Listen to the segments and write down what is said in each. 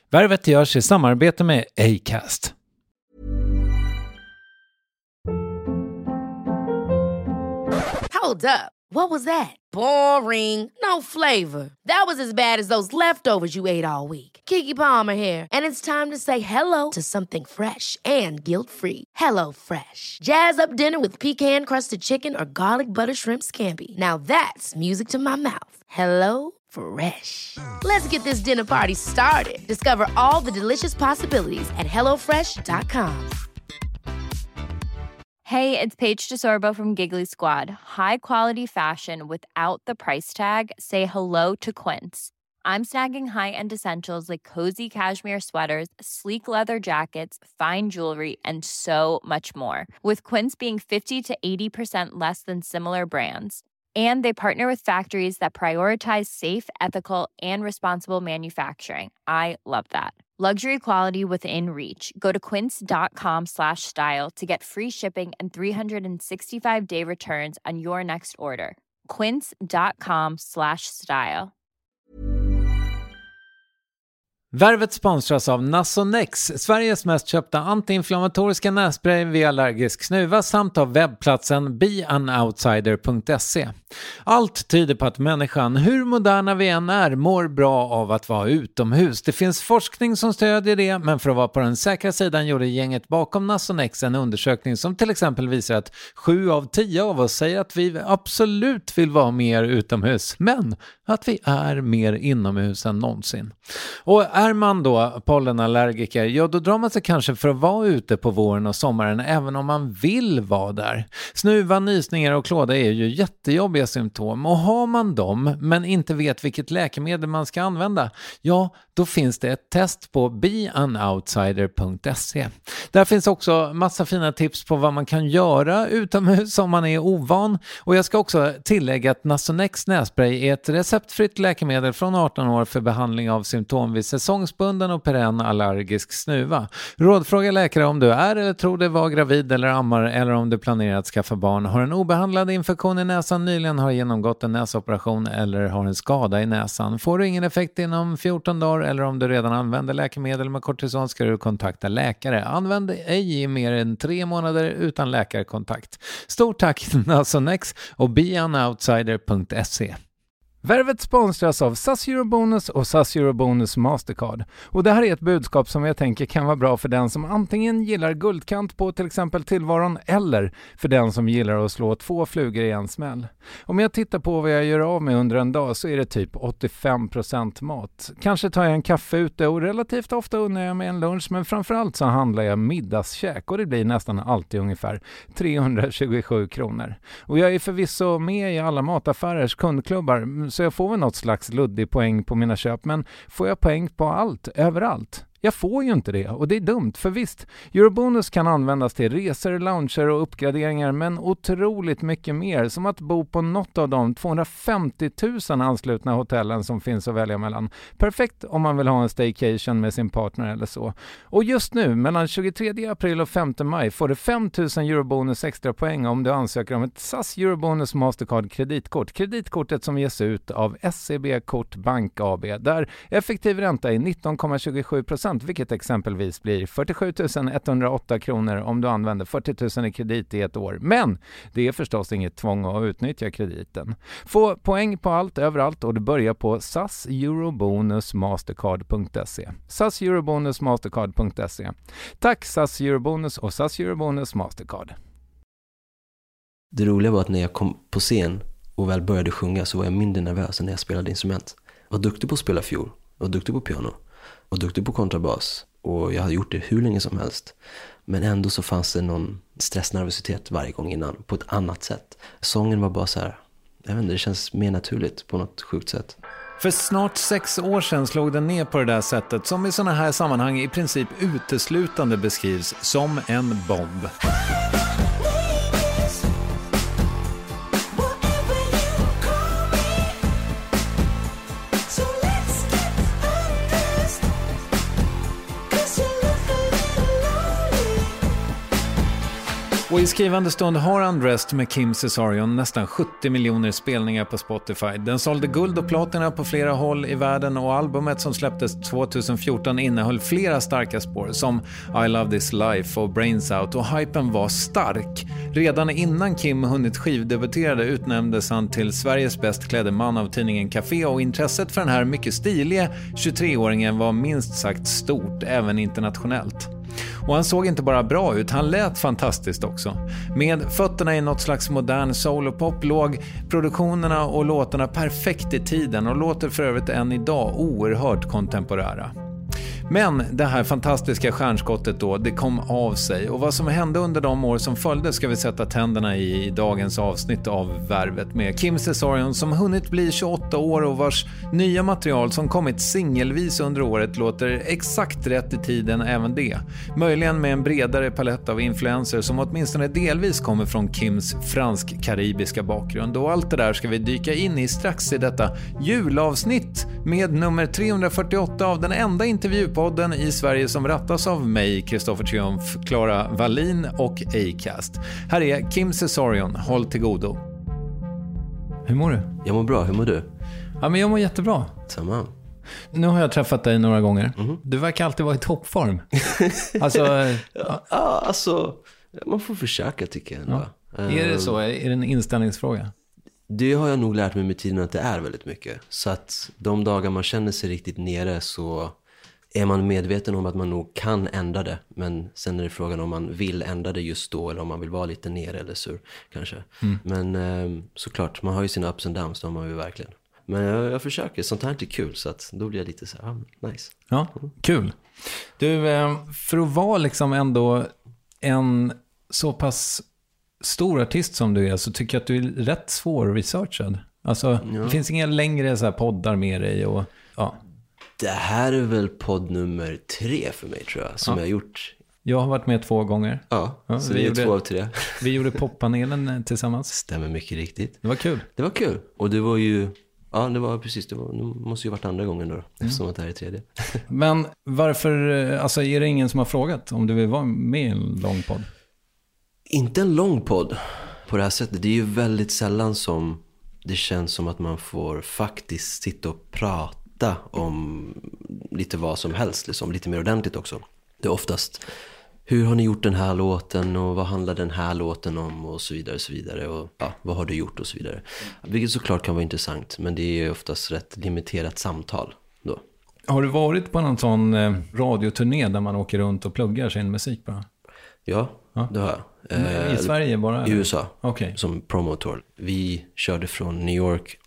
Värvet görs i samarbete med Acast. Hold up. What was that? Boring. No flavor. That was as bad as those leftovers you ate all week. Keke Palmer here, and it's time to say hello to something fresh and guilt-free. Hello Fresh. Jazz up dinner with pecan-crusted chicken or garlic butter shrimp scampi. Now that's music to my mouth. Hello Fresh. Let's get this dinner party started. Discover all the delicious possibilities at hellofresh.com. Hey, it's Paige DeSorbo from Giggly Squad. High quality fashion without the price tag. Say hello to Quince. I'm snagging high-end essentials like cozy cashmere sweaters, sleek leather jackets, fine jewelry, and so much more. With Quince being 50 to 80% less than similar brands. And they partner with factories that prioritize safe, ethical, and responsible manufacturing. I love that. Luxury quality within reach. Go to quince.com/style to get free shipping and 365-day returns on your next order. Quince.com/style. Värvet sponsras av Nasonex, Sveriges mest köpta antiinflammatoriska nässpray vid allergisk snuva, samt av webbplatsen beanoutsider.se. Allt tyder på att människan, hur moderna vi än är, mår bra av att vara utomhus. Det finns forskning som stödjer det, men för att vara på den säkra sidan gjorde gänget bakom Nasonex en undersökning som till exempel visar att 7 av 10 av oss säger att vi absolut vill vara mer utomhus, men att vi är mer inomhus än någonsin. Och är man då pollenallergiker, ja då drar man sig kanske för att vara ute på våren och sommaren även om man vill vara där. Snuva, nysningar och klåda är ju jättejobbiga symptom, och har man dem men inte vet vilket läkemedel man ska använda, ja då finns det ett test på beanoutsider.se. Där finns också massa fina tips på vad man kan göra utomhus om man är ovan, och jag ska också tillägga att Nasonex nässpray är ett receptfritt läkemedel från 18 år för behandling av symptom vid säsongsbunden och perenn allergisk snuva. Rådfråga läkare om du är eller tror dig vara gravid eller ammar, eller om du planerar att skaffa barn, har en obehandlad infektion i näsan, nyligen har genomgått en näsoperation eller har en skada i näsan. Får du ingen effekt inom 14 dagar eller om du redan använder läkemedel med kortison ska du kontakta läkare. Använd ej i mer än 3 månader utan läkarkontakt. Stort tack Nasonex och beanoutsider.se. Värvet sponsras av SAS Eurobonus och SAS Eurobonus Mastercard. Och det här är ett budskap som jag tänker kan vara bra för den som antingen gillar guldkant på till exempel tillvaron, eller för den som gillar att slå 2 flugor i en smäll. Om jag tittar på vad jag gör av med under en dag så är det typ 85% mat. Kanske tar jag en kaffe ute och relativt ofta unnar jag mig en lunch, men framförallt så handlar jag middagskäk och det blir nästan alltid ungefär 327 kronor. Och jag är förvisso med i alla mataffärers kundklubbar, så jag får väl något slags luddig poäng på mina köp, men får jag poäng på allt, överallt? Jag får ju inte det, och det är dumt, för visst, Eurobonus kan användas till resor, lounger och uppgraderingar, men otroligt mycket mer, som att bo på något av de 250 000 anslutna hotellen som finns att välja mellan. Perfekt om man vill ha en staycation med sin partner eller så. Och just nu, mellan 23 april och 5 maj, får du 5 000 Eurobonus extra poäng om du ansöker om ett SAS Eurobonus Mastercard kreditkort. Kreditkortet som ges ut av SEB Kort Bank AB, där effektiv ränta är 19,27%, vilket exempelvis blir 47 108 kronor om du använder 40 000 i kredit i ett år. Men det är förstås inget tvång att utnyttja krediten. Få poäng på allt, överallt, och du börjar på saseurobonusmastercard.se. saseurobonusmastercard.se. Tack SAS Eurobonus och SAS Eurobonus Mastercard. Det roliga var att när jag kom på scen och väl började sjunga så var jag mindre nervös än när jag spelade instrument. Jag var duktig på att spela fiol, och duktig på piano, och duktig på kontrabas, och jag hade gjort det hur länge som helst. Men ändå så fanns det någon stressnervositet varje gång innan, på ett annat sätt. Sången var bara så här, jag vet inte, det känns mer naturligt på något sjukt sätt. För snart 6 år sedan slog den ner på det där sättet som i såna här sammanhang i princip uteslutande beskrivs som en bomb. Och Och i skrivande stund har Undressed med Kim Cesarion nästan 70 miljoner spelningar på Spotify. Den sålde guld och platina på flera håll i världen och albumet som släpptes 2014 innehöll flera starka spår som I Love This Life och Brains Out, och hypen var stark. Redan innan Kim hunnit skivdebuterade utnämndes han till Sveriges bäst klädde man av tidningen Café, och intresset för den här mycket stiliga 23-åringen var minst sagt stort även internationellt. Och han såg inte bara bra ut, han lät fantastiskt också. Med fötterna i något slags modern soul och pop låg produktionerna och låtarna perfekt i tiden och låter för övrigt än idag oerhört kontemporära. Men det här fantastiska stjärnskottet då, det kom av sig, och vad som hände under de år som följde ska vi sätta tänderna i dagens avsnitt av Värvet med Kim Cesarion som hunnit bli 28 år och vars nya material som kommit singelvis under året låter exakt rätt i tiden även det. Möjligen med en bredare palett av influenser som åtminstone delvis kommer från Kims fransk-karibiska bakgrund, och allt det där ska vi dyka in i strax i detta julavsnitt med nummer 348 av den enda intervjupodden i Sverige som rattas av mig, Kristoffer Triumf, Clara Wallin och Acast. Här är Kim Cesarion, håll till godo. Hur mår du? Jag mår bra, hur mår du? Ja, men jag mår jättebra. Samma. Nu har jag träffat dig några gånger. Du verkar alltid vara i toppform. Alltså, man får försöka tycker jag. Ja. Är det så? Är det en inställningsfråga? Det har jag nog lärt mig med tiden att det är väldigt mycket. Så att de dagar man känner sig riktigt nere så är man medveten om att man nog kan ändra det. Men sen är det frågan om man vill ändra det just då eller om man vill vara lite nere eller sur kanske. Men såklart, man har ju sina ups and downs, de har vi verkligen. Men jag försöker, sånt här är inte kul så att då blir jag lite så här, nice. Ja, kul. Du, för att vara liksom ändå en så pass stor artist som du är så tycker jag att du är rätt svårresearchad. Alltså, det finns inga längre så här poddar med dig och ja. Det här är väl podd nummer 3 för mig tror jag, som jag har gjort. Jag har varit med 2 gånger. Ja, så vi är 2 av 3. Vi gjorde poppanelen tillsammans. Stämmer mycket riktigt. Det var kul. Det var kul. Och det var ju, ja det var precis, det måste ju varit andra gången då, eftersom att det här är 3. Men varför, alltså är det ingen som har frågat om du vill vara med i en lång podd? Inte en lång podd på det här sättet. Det är ju väldigt sällan som det känns som att man får faktiskt sitta och prata om lite vad som helst, liksom, lite mer ordentligt också. Det är oftast, hur har ni gjort den här låten och vad handlar den här låten om och så vidare och ja, vad har du gjort och så vidare. Vilket såklart kan vara intressant, men det är oftast rätt limiterat samtal då. Har du varit på någon sån radioturné där man åker runt och pluggar sin musik bara? Ja, det har jag. I Sverige bara? I USA, okay. Som promotor. Vi körde från New York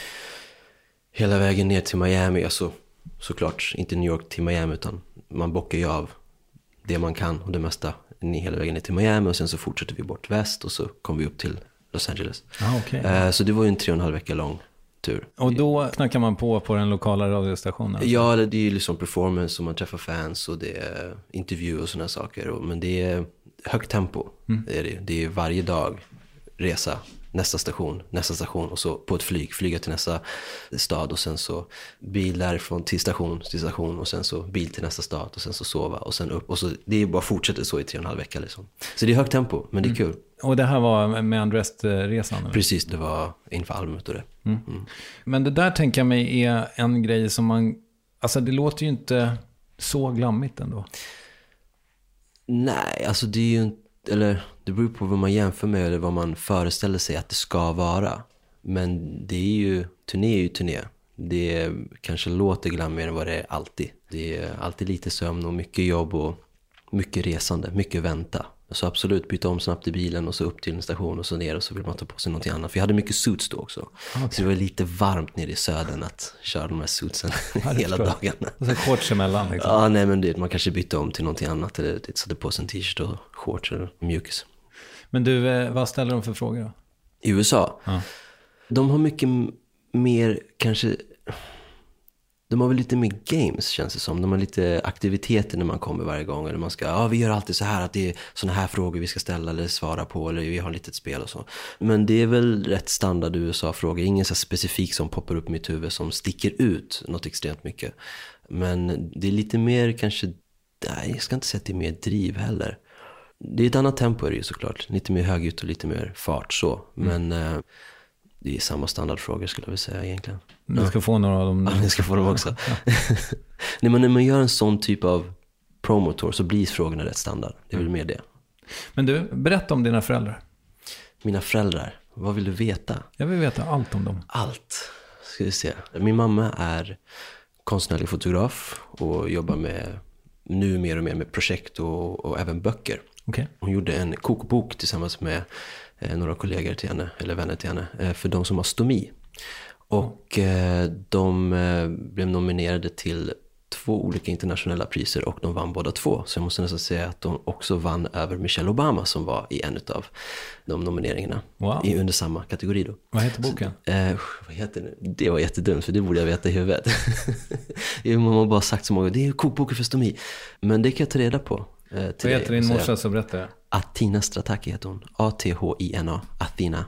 hela vägen ner till Miami. Alltså, såklart inte New York till Miami, utan man bockar ju av det man kan och det mesta hela vägen ner till Miami. Och sen så fortsätter vi bort väst och så kom vi upp till Los Angeles. Okay. Så det var ju en 3,5 veckor lång tur. Och då knackar man på den lokala radiostationen? Alltså. Ja, det är ju liksom performance och man träffar fans och det är intervju och sådana saker. Men det är högt tempo. Det är varje dag resa, nästa station och så på ett flyga till nästa stad och sen så bil därifrån till station och sen så bil till nästa stad och sen så sova och sen upp och så det är bara fortsätter så i 3,5 veckor liksom. Så det är högt tempo, men det är kul. Och det här var med Undressed-resan? Eller? Precis, det var inför albumet och det. Men det där tänker jag mig är en grej som man, alltså det låter ju inte så glammigt ändå. Nej, alltså det är ju inte, eller det beror på vad man jämför med eller vad man föreställer sig att det ska vara. Men det är ju turné. Det kanske låter glammigare än vad det är alltid. Det är alltid lite sömn och mycket jobb och mycket resande, mycket vänta. Så absolut, byta om snabbt i bilen och så upp till en station och så ner och så vill man ta på sig någonting annat. För jag hade mycket suits då också. Okay. Så det var lite varmt nere i södern att köra de här suitsen hela dagarna. Och så shorts emellan liksom. Ja, nej men det, man kanske bytte om till någonting annat. Eller satte på sig en t-shirt och shorts eller mjukis. Men du, vad ställer de för frågor då? I USA? Ja. De har mycket mer kanske... De har väl lite mer games känns det som. De har lite aktiviteter när man kommer varje gång. Eller man ska, vi gör alltid så här att det är såna här frågor vi ska ställa eller svara på. Eller vi har ett litet spel och så. Men det är väl rätt standard USA-frågor. Ingen så specifik som poppar upp i mitt huvud som sticker ut något extremt mycket. Men det är lite mer kanske, nej, jag ska inte säga att det är mer driv heller. Det är ett annat tempo är det ju såklart. Lite mer högljutt och lite mer fart så. Men det är samma standardfrågor skulle jag vilja säga egentligen. Du ska få några av dem. Ja, ni ska få dem också. Nej, men när man gör en sån typ av promotor så blir frågorna rätt standard. Det är väl mer det. Men du, berätta om dina föräldrar. Mina föräldrar, vad vill du veta? Jag vill veta allt om dem. Allt, ska vi se. Min mamma är konstnärlig fotograf och jobbar med nu mer och mer med projekt och även böcker. Okay. Hon gjorde en kokbok tillsammans med några kollegor till henne, eller vänner till henne, för de som har stomi. Och de blev nominerade till 2 olika internationella priser och de vann båda 2. Så jag måste nästan säga att de också vann över Michelle Obama som var i en av de nomineringarna. Wow. Under samma kategori då. Vad heter boken? Vad heter det? Det var jättedumt för det borde jag veta i huvudet. Jag har bara sagt så många det är kokboken för stomi. Men det kan jag ta reda på. Vad heter din morsa så berättar jag? Athina Strataki heter hon. Athina. Athina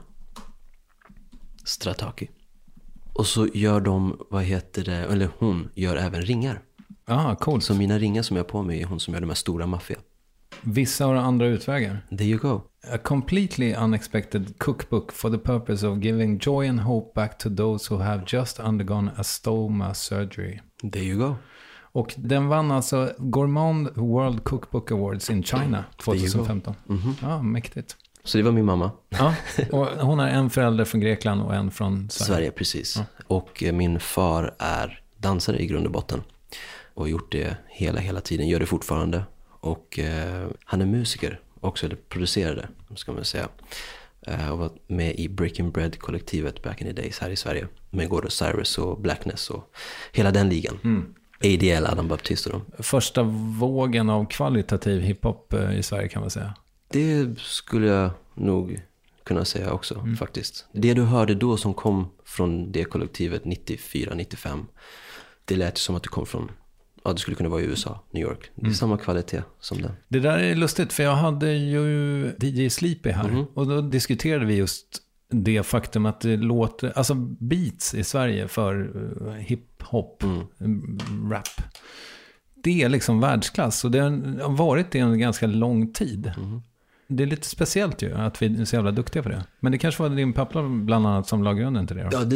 Strataki. Och så gör de, eller hon gör även ringar. Ah, coolt. Så mina ringar som jag har på mig är hon som gör de här stora maffia. Vissa har andra utvägar. There you go. A completely unexpected cookbook for the purpose of giving joy and hope back to those who have just undergone a stoma surgery. There you go. Och den vann alltså Gourmand World Cookbook Awards in China 2015. Ja, mäktigt. Så det var min mamma. Ja, och hon har en förälder från Grekland och en från Sverige. Sverige, precis. Ja. Och min far är dansare i grund och botten. Och har gjort det hela tiden, gör det fortfarande. Och han är musiker också, eller producerade, ska man säga. Och var med i Breaking Bread-kollektivet back in the days här i Sverige. Med Gordon Cyrus och Blackness och hela den ligan. ADL, Adam Baptiste och dem. Första vågen av kvalitativ hiphop i Sverige kan man säga. Det skulle jag nog kunna säga också faktiskt. Det du hörde då som kom från det kollektivet 94-95, det lät som att det kom från, det skulle kunna vara i USA, New York. Det är samma kvalitet som den. Det där är lustigt för jag hade ju DJ Sleepy här och då diskuterade vi just det faktum att det låter, alltså beats i Sverige för hiphop, rap. Det är liksom världsklass och det har varit det en ganska lång tid. Det är lite speciellt ju att vi är så jävla duktiga på det. Men det kanske var din pappa bland annat som la grunden till det. Ja,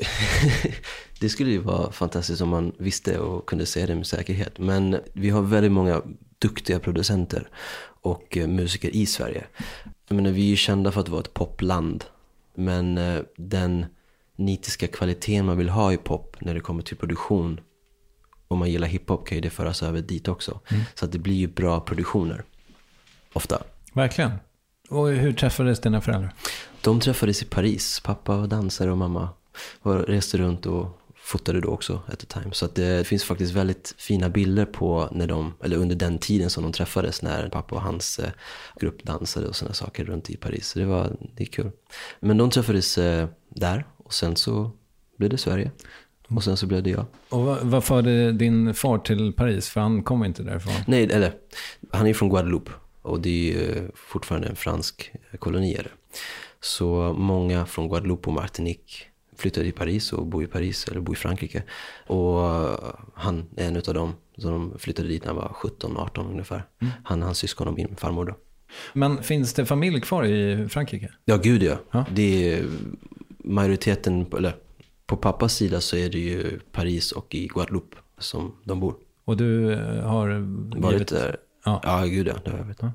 det skulle ju vara fantastiskt om man visste och kunde säga det med säkerhet. Men vi har väldigt många duktiga producenter och musiker i Sverige. Jag menar, vi är ju kända för att vara ett popland. Men den nitiska kvaliteten man vill ha i pop när det kommer till produktion, om man gillar hiphop kan ju det föras över dit också. Så att det blir ju bra produktioner. Ofta. Verkligen. Och hur träffades dina föräldrar? De träffades i Paris. Pappa var dansare och mamma reste runt och fotade då också at the time. Så att det finns faktiskt väldigt fina bilder på när eller under den tiden som de träffades, när pappa och hans grupp dansade och såna saker runt i Paris. Så det är kul. Men de träffades där och sen så blev det Sverige. Och sen så blev det jag. Och vad förde din far till Paris? För han kom inte därifrån. Nej, eller han är från Guadeloupe. Och det är ju fortfarande en fransk koloni. Så många från Guadeloupe och Martinique flyttade till Paris och bor i Paris eller bor i Frankrike. Och han är en av dem som flyttade dit när han var 17-18 ungefär. Hans syskon och min farmor då. Men finns det familj kvar i Frankrike? Ja, gud ja. Det är majoriteten, eller på pappas sida så är det ju Paris och i Guadeloupe som de bor. Och du har varit där? Ja, gud ja, det har jag vet.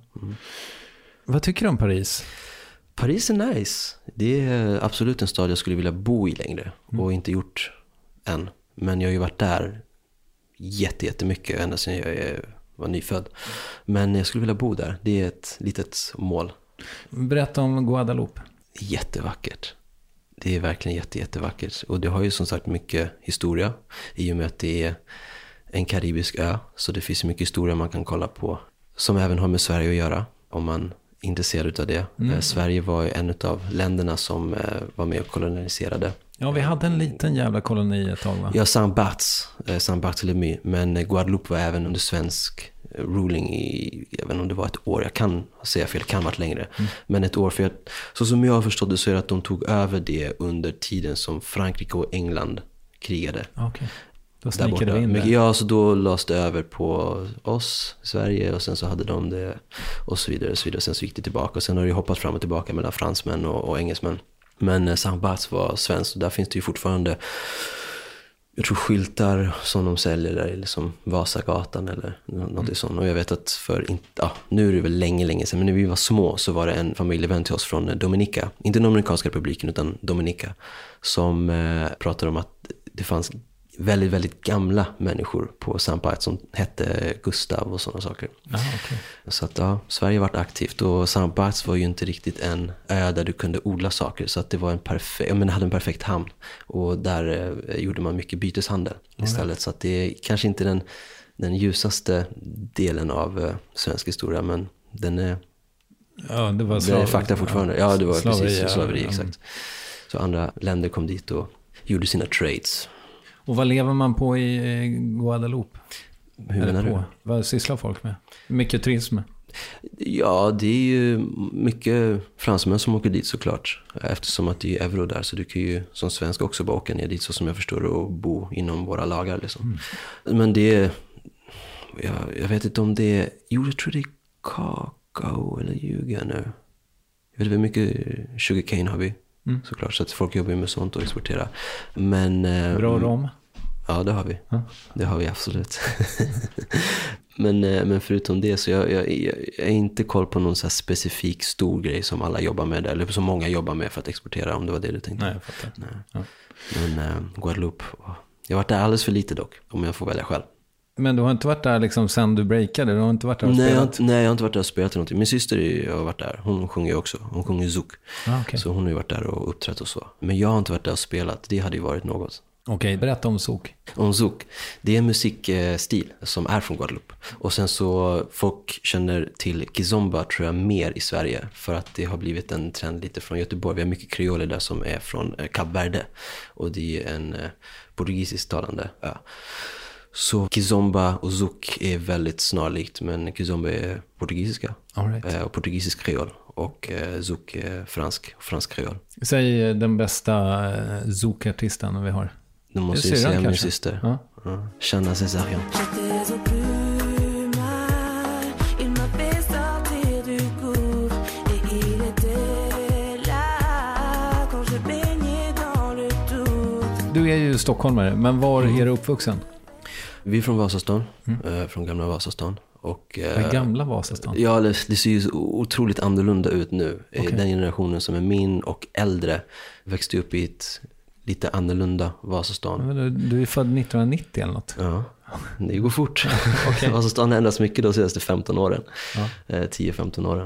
Vad tycker du om Paris? Paris är nice. Det är absolut en stad jag skulle vilja bo i längre. Och inte gjort än. Men jag har ju varit där jättemycket ända sedan jag var nyfödd. Men jag skulle vilja bo där. Det är ett litet mål. Berätta om Guadeloupe. Jättevackert. Det är verkligen jättevackert. Och det har ju som sagt mycket historia. I och med att det är en karibisk ö. Så det finns mycket historia man kan kolla på. Som även har med Sverige att göra. Om man är intresserad av det. Sverige var ju en av länderna som var med och koloniserade. Ja, vi hade en liten jävla koloni ett tag, va? Ja, Saint-Barthélemy. Men Guadeloupe var även under svensk ruling i, även om det var ett år. Jag kan säga fel, kan varit längre. Men ett år, för så som jag har förstått det så är det att de tog över det under tiden som Frankrike och England krigade. Okay. Då snickade vi in det. Ja, så då lades det över på oss i Sverige och sen så hade de det och så vidare. Sen så gick det tillbaka och sen har det hoppat fram och tillbaka mellan fransmän och engelsmän. Men Saint-Barths var svensk och där finns det ju fortfarande, jag tror, skyltar som de säljer där i liksom Vasagatan eller något sånt. Och jag vet att nu är det väl länge sedan, men när vi var små så var det en familjevän till oss från Dominica, inte Dominikanska republiken utan Dominica, som pratade om att det fanns väldigt, väldigt gamla människor på Saint-Barths som hette Gustav och sådana saker. Okay. Så att Sverige har varit aktivt och Saint-Barths var ju inte riktigt en ö där du kunde odla saker, så att det var hade en perfekt hamn och där gjorde man mycket byteshandel istället. Så att det är kanske inte den ljusaste delen av svensk historia, men den är det var fakta fortfarande. Ja, det var slaveri, exakt. Så andra länder kom dit och gjorde sina trades. Och vad lever man på i Guadeloupe? Hur menar du? Vad sysslar folk med? Mycket turism? Ja, det är ju mycket fransmän som åker dit såklart. Eftersom att det är euro där, så du kan ju som svensk också bara åka ner dit så som jag förstår och bo inom våra lagar liksom. Men det är, jag vet inte om det är, jag tror det är kakao eller ljuga nu. Jag vet inte hur mycket sugarcane har vi. Såklart, så att folk jobbar med sånt och exportera. Men bra rom? Ja, det har vi. Det har vi absolut. men förutom det så jag är inte koll på någon så här specifik stor grej som alla jobbar med eller som många jobbar med för att exportera, om det var det du tänkte. Nej, jag fattar. Nej. Ja. Men Guadeloupe, jag har varit där alldeles för lite dock, om jag får välja själv. Men du har inte varit där liksom sen du breakade? Du har inte varit där och spelat? Nej, jag har inte varit där och spelat någonting. Min syster har varit där. Hon sjunger också. Hon sjunger zouk. Okay. Så hon har ju varit där och uppträtt och så. Men jag har inte varit där och spelat. Det hade ju varit något. Okej, berätta om zouk. Om zouk. Det är en musikstil som är från Guadeloupe. Och sen så folk känner till kizomba tror jag mer i Sverige. För att det har blivit en trend lite från Göteborg. Vi har mycket kreoler där som är från Kap Verde. Och det är en portugisiskt talande ö. Så kizomba och zouk är väldigt snarlikt, men kizomba är portugisiska. Och portugisisk kreol. Och zouk är fransk kreol. Säg den bästa zouk-artisten vi har. Nu måste jag säga min syster. Chana Césarian. Du är ju stockholmare, men var är du uppvuxen? Vi är från Vasastan, från gamla Vasastan. Och, gamla Vasastan? Ja, det ser ju otroligt annorlunda ut nu. Okay. Den generationen som är min och äldre växte upp i ett lite annorlunda Vasastan. Du är född 1990 eller något? Ja, det går fort. Okay. Vasastan ändras mycket de senaste 15 åren. 10-15 åren.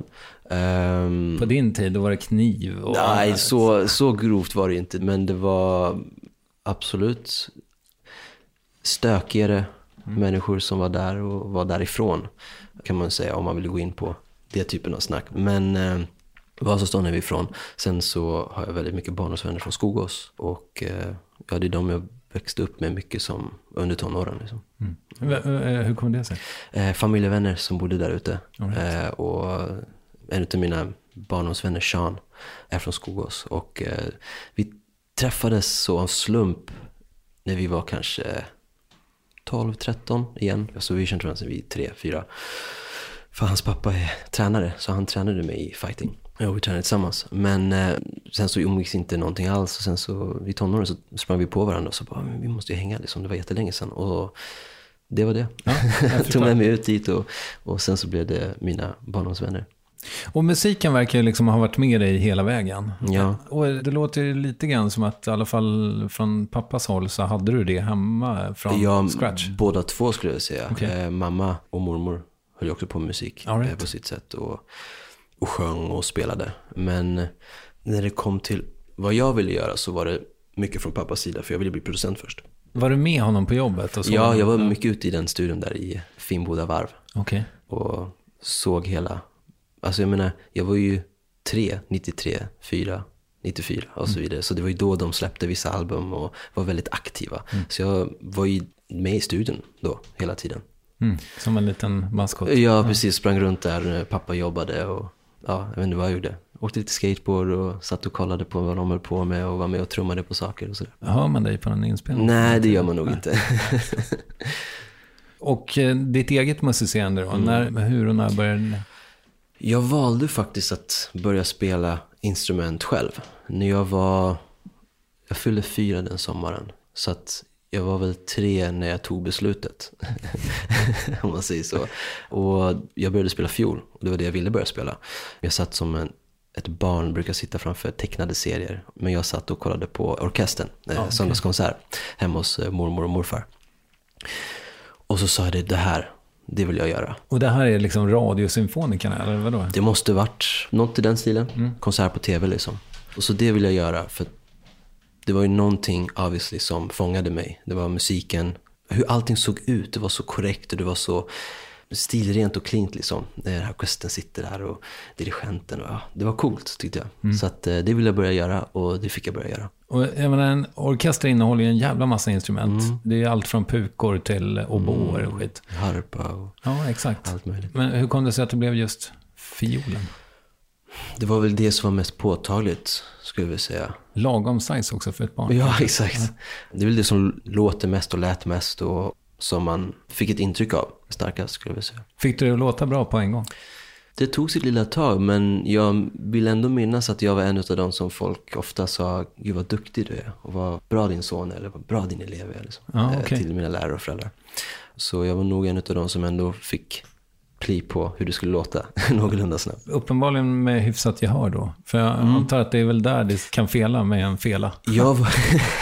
På din tid, då var det kniv? Och nej, så grovt var det inte. Men det var absolut stökigare människor som var där och var därifrån, kan man säga, om man vill gå in på det typen av snack. Men Vasastan är vi ifrån. Sen så har jag väldigt mycket barndomsvänner från Skogås och det är de jag växte upp med mycket som under tonåren liksom. Hur kom det sig? Familjevänner som bodde där ute. Och en av mina barndomsvänner, Sean, är från Skogås och vi träffades så av slump när vi var kanske 12-13 igen. Alltså vi kände varandra sedan vi 3-4. För hans pappa är tränare, så han tränade mig i fighting. Ja, vi tränade tillsammans. Men sen så umgicks inte någonting alls. Och sen så i tonåren så sprang vi på varandra och så bara, vi måste ju hänga liksom. Det var jättelänge sedan. Och det var det. Ja, jag tog med mig ut dit och sen så blev det mina barndomsvänner. Och musiken verkar ju liksom ha varit med dig hela vägen. Ja. Och det låter ju lite grann som att i alla fall från pappas håll så hade du det hemma från scratch. Båda två skulle jag säga. Okay. Mamma och mormor höll också på musik på sitt sätt och sjöng och spelade. Men när det kom till vad jag ville göra så var det mycket från pappas sida, för jag ville bli producent först. Var du med honom på jobbet? Och så? Ja, jag var mycket ute i den studion där i Finnboda varv. Okay. Och såg hela. Alltså jag menar, jag var ju 93, 4, 94 och så vidare. Så det var ju då de släppte vissa album och var väldigt aktiva. Så jag var ju med i studion då, hela tiden. Som en liten maskot. Ja, precis. Sprang runt där när pappa jobbade och jag vet inte vad jag gjorde. åkte lite skateboard och satt och kollade på vad de höll på med och var med och trummade på saker och sådär. Hör man dig på den inspelningen? Nej, det gör man nog inte. Och ditt eget musicerande då? Hur och när började det? Jag valde faktiskt att börja spela instrument själv. När jag fyllde 4 den sommaren. Så att jag var väl 3 när jag tog beslutet. Om man säger så. Och jag började spela fiol. Och det var det jag ville börja spela. Jag satt som ett barn brukar sitta framför tecknade serier. Men jag satt och kollade på orkestern. Söndagskonsert. Hemma hos mormor och morfar. Och så sa jag det vill jag göra. Och det här är liksom radiosymfonikerna eller vadå? Det måste varit något i den stilen. Konsert på tv liksom. Och så det vill jag göra för det var ju någonting obviously som fångade mig. Det var musiken, hur allting såg ut. Det var så korrekt och det var så stilrent och klint liksom. När orkestern sitter där och dirigenten. Och, det var coolt tyckte jag. Så att det ville jag börja göra och det fick jag börja göra. Och jag menar, en orkester innehåller ju en jävla massa instrument. Det är allt från pukor till oboer och skit. Harpa och exakt. allt möjligt. Men hur kom det sig att det blev just fiolen? Det var väl det som var mest påtagligt, skulle vi säga. Lagom size också för ett barn. Ja, exakt. Det är väl det som låter mest och lät mest och som man fick ett intryck av starkast, skulle vi säga. Fick du det att låta bra på en gång? Det tog sitt lilla tag, men jag vill ändå minnas att jag var en av de som folk ofta sa, gud vad duktig du är och vad bra din son är, eller vad bra din elev är. Liksom. Till mina lärare och föräldrar. Så jag var nog en av de som ändå fick pli på hur det skulle låta någorlunda snabbt. Uppenbarligen med hyfsat gehör då. För jag antar att det är väl där det kan fela med en fela. Jag var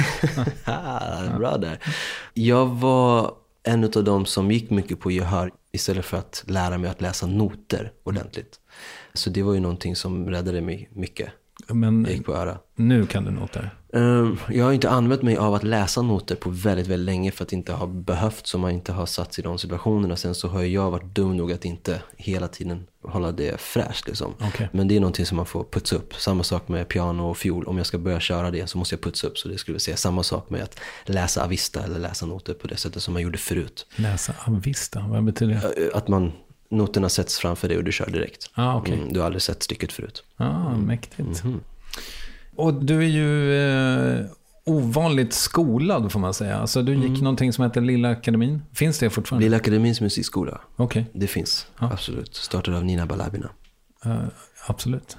bra där. Jag var en av de som gick mycket på gehör istället för att lära mig att läsa noter ordentligt. Så det var ju någonting som räddade mig mycket. Men jag gick på öra. Nu kan du noter? Jag har inte använt mig av att läsa noter på väldigt, väldigt länge för att inte ha behövt, så man inte har satt sig i de situationerna. Sen så har jag varit dum nog att inte hela tiden hålla det fräscht liksom. Okay. Men det är någonting som man får putsa upp. Samma sak med piano och fiol. Om jag ska börja köra det så måste jag putsa upp. Så det skulle säga samma sak med att läsa avista eller läsa noter på det sättet som man gjorde förut. Läsa avista, vad betyder det? Att noterna sätts framför dig och du kör direkt. Okay. Du har aldrig sett stycket förut. Mäktigt. Och du är ju ovanligt skolad får man säga. Alltså du gick någonting som heter Lilla Akademin. Finns det fortfarande? Lilla Akademins musikskola. Okay. Det finns, absolut. Startad av Nina Balabina. Absolut.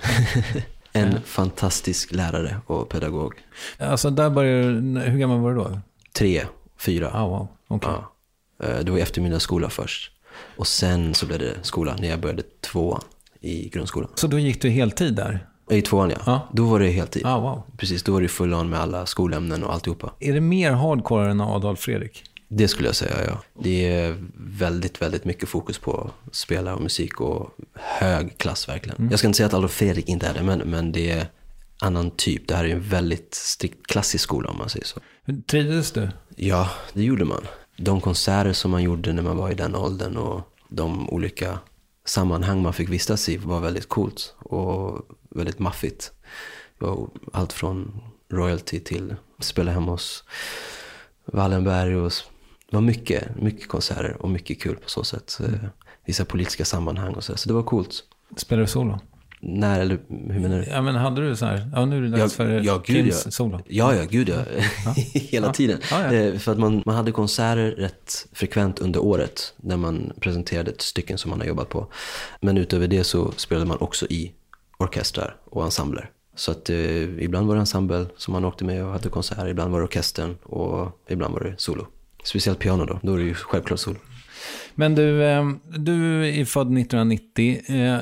En fantastisk lärare och pedagog. Alltså där började, hur gammal var du då? 3, 4. Wow. Okay. Det var eftermiddagsskola först. Och sen så blev det skola när jag började 2 i grundskolan. Så då gick du heltid där? I 2, ja. Då var det heltid. Wow. Precis, då var det full on med alla skolämnen och alltihopa. Är det mer hardcore än Adolf Fredrik? Det skulle jag säga, ja. Det är väldigt, väldigt mycket fokus på spela och musik och hög klass verkligen. Jag ska inte säga att Adolf Fredrik inte är det, men det är annan typ. Det här är en väldigt strikt klassisk skola om man säger så. Trivdes du? Ja, det gjorde man. De konserter som man gjorde när man var i den åldern och de olika sammanhang man fick vistas i var väldigt coolt och väldigt maffigt. Det var allt från royalty till spela hemma hos Wallenberg och det var mycket konserter och mycket kul på så sätt. Vissa politiska sammanhang och så det var coolt. Spelar du solo? Nej, eller hur menar du? Ja, men hade du så här? Ja, nu är det dags för Kims solo. Ja, gud ja. Hela tiden. För att man hade konserter rätt frekvent under året när man presenterade ett stycken som man har jobbat på. Men utöver det så spelade man också i orkestrar och ensembler. Så att ibland var det ensemble som man åkte med och hade konserter. Ibland var det orkestern och ibland var det solo. Speciellt piano då är det ju självklart solo. Men du är född 1990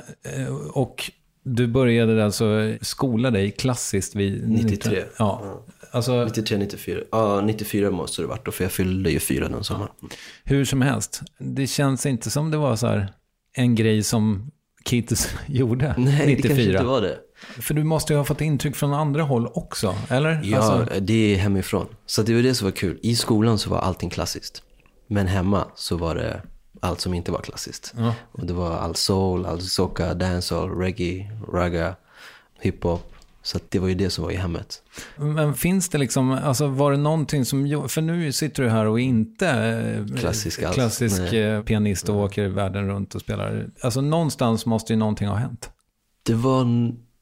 och du började alltså skola dig klassiskt vid 93. Alltså 93, 94. Ja, 94 måste det varit då, för jag fyllde ju 4 den sommaren. Hur som helst, det känns inte som det var så här en grej som Kids gjorde. Nej, 94. det kanske inte var det. För du måste ju ha fått intryck från andra håll också, eller? Ja, alltså... det är hemifrån. Så det var det som var kul. I skolan så var allting klassiskt. Men hemma så var det allt som inte var klassiskt. Ja. Och det var all soul, all soca, dancehall, reggae, ragga, hiphop. Så det var ju det som var i hemmet. Men finns det liksom, alltså var det någonting som, för nu sitter du här och inte klassisk pianist och åker världen runt och spelar. Alltså någonstans måste ju någonting ha hänt. Det var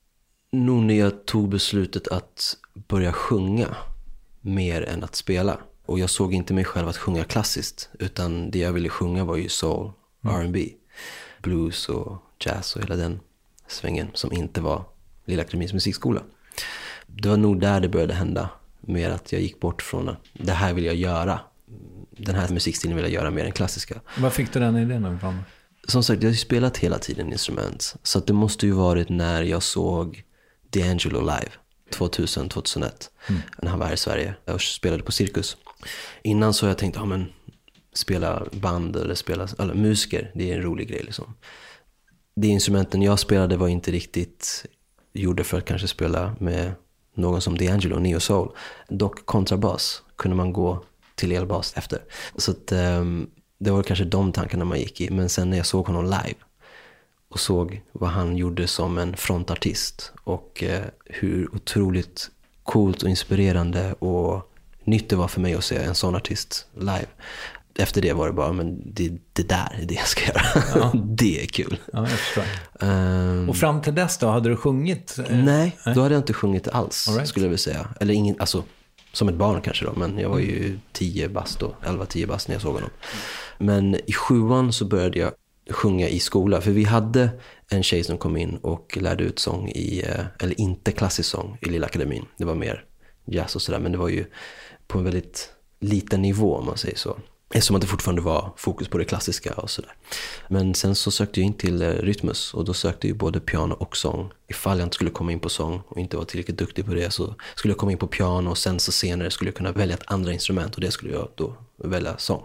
nog när jag tog beslutet att börja sjunga mer än att spela. Och jag såg inte mig själv att sjunga klassiskt, utan det jag ville sjunga var ju soul, R&B, blues och jazz och hela den svängen som inte var Lilla Akademins musikskola. Det var nog där det började hända, mer att jag gick bort från det här vill jag göra. Den här musikstilen vill jag göra mer än klassiska. Vad fick du den idén ifrån? Som sagt, jag har ju spelat hela tiden instrument. Så att det måste ju varit när jag såg D'Angelo live 2000-2001. När han var här i Sverige och spelade på Cirkus. Innan så har jag tänkt, spela band eller musiker, det är en rolig grej liksom. De instrumenten jag spelade var inte riktigt gjorda för att kanske spela med någon som D'Angelo, neo soul. Dock kontrabas kunde man gå till elbas efter. Så att, det var kanske de tankarna man gick i. Men sen när jag såg honom live och såg vad han gjorde som en frontartist och hur otroligt coolt och inspirerande och nytt det var för mig att se en sån artist live. Efter det var det bara, men det där är det jag ska göra. Ja. Det är kul. Ja, jag förstår. Och fram till dess då, hade du sjungit? Nej, då hade jag inte sjungit alls, skulle jag vilja säga. Eller ingen, alltså som ett barn kanske då, men jag var ju 10 bast då, 11-10 bast när jag såg honom. Men i 7:an så började jag sjunga i skola, för vi hade en tjej som kom in och lärde ut sång eller inte klassisk sång i Lilla Akademin. Det var mer jazz och sådär, men det var ju på en väldigt liten nivå om man säger så. Eftersom att det fortfarande var fokus på det klassiska och sådär. Men sen så sökte jag in till Rytmus och då sökte jag både piano och sång. Ifall jag inte skulle komma in på sång och inte vara tillräckligt duktig på det så skulle jag komma in på piano och sen så senare skulle jag kunna välja ett andra instrument och det skulle jag då välja sång.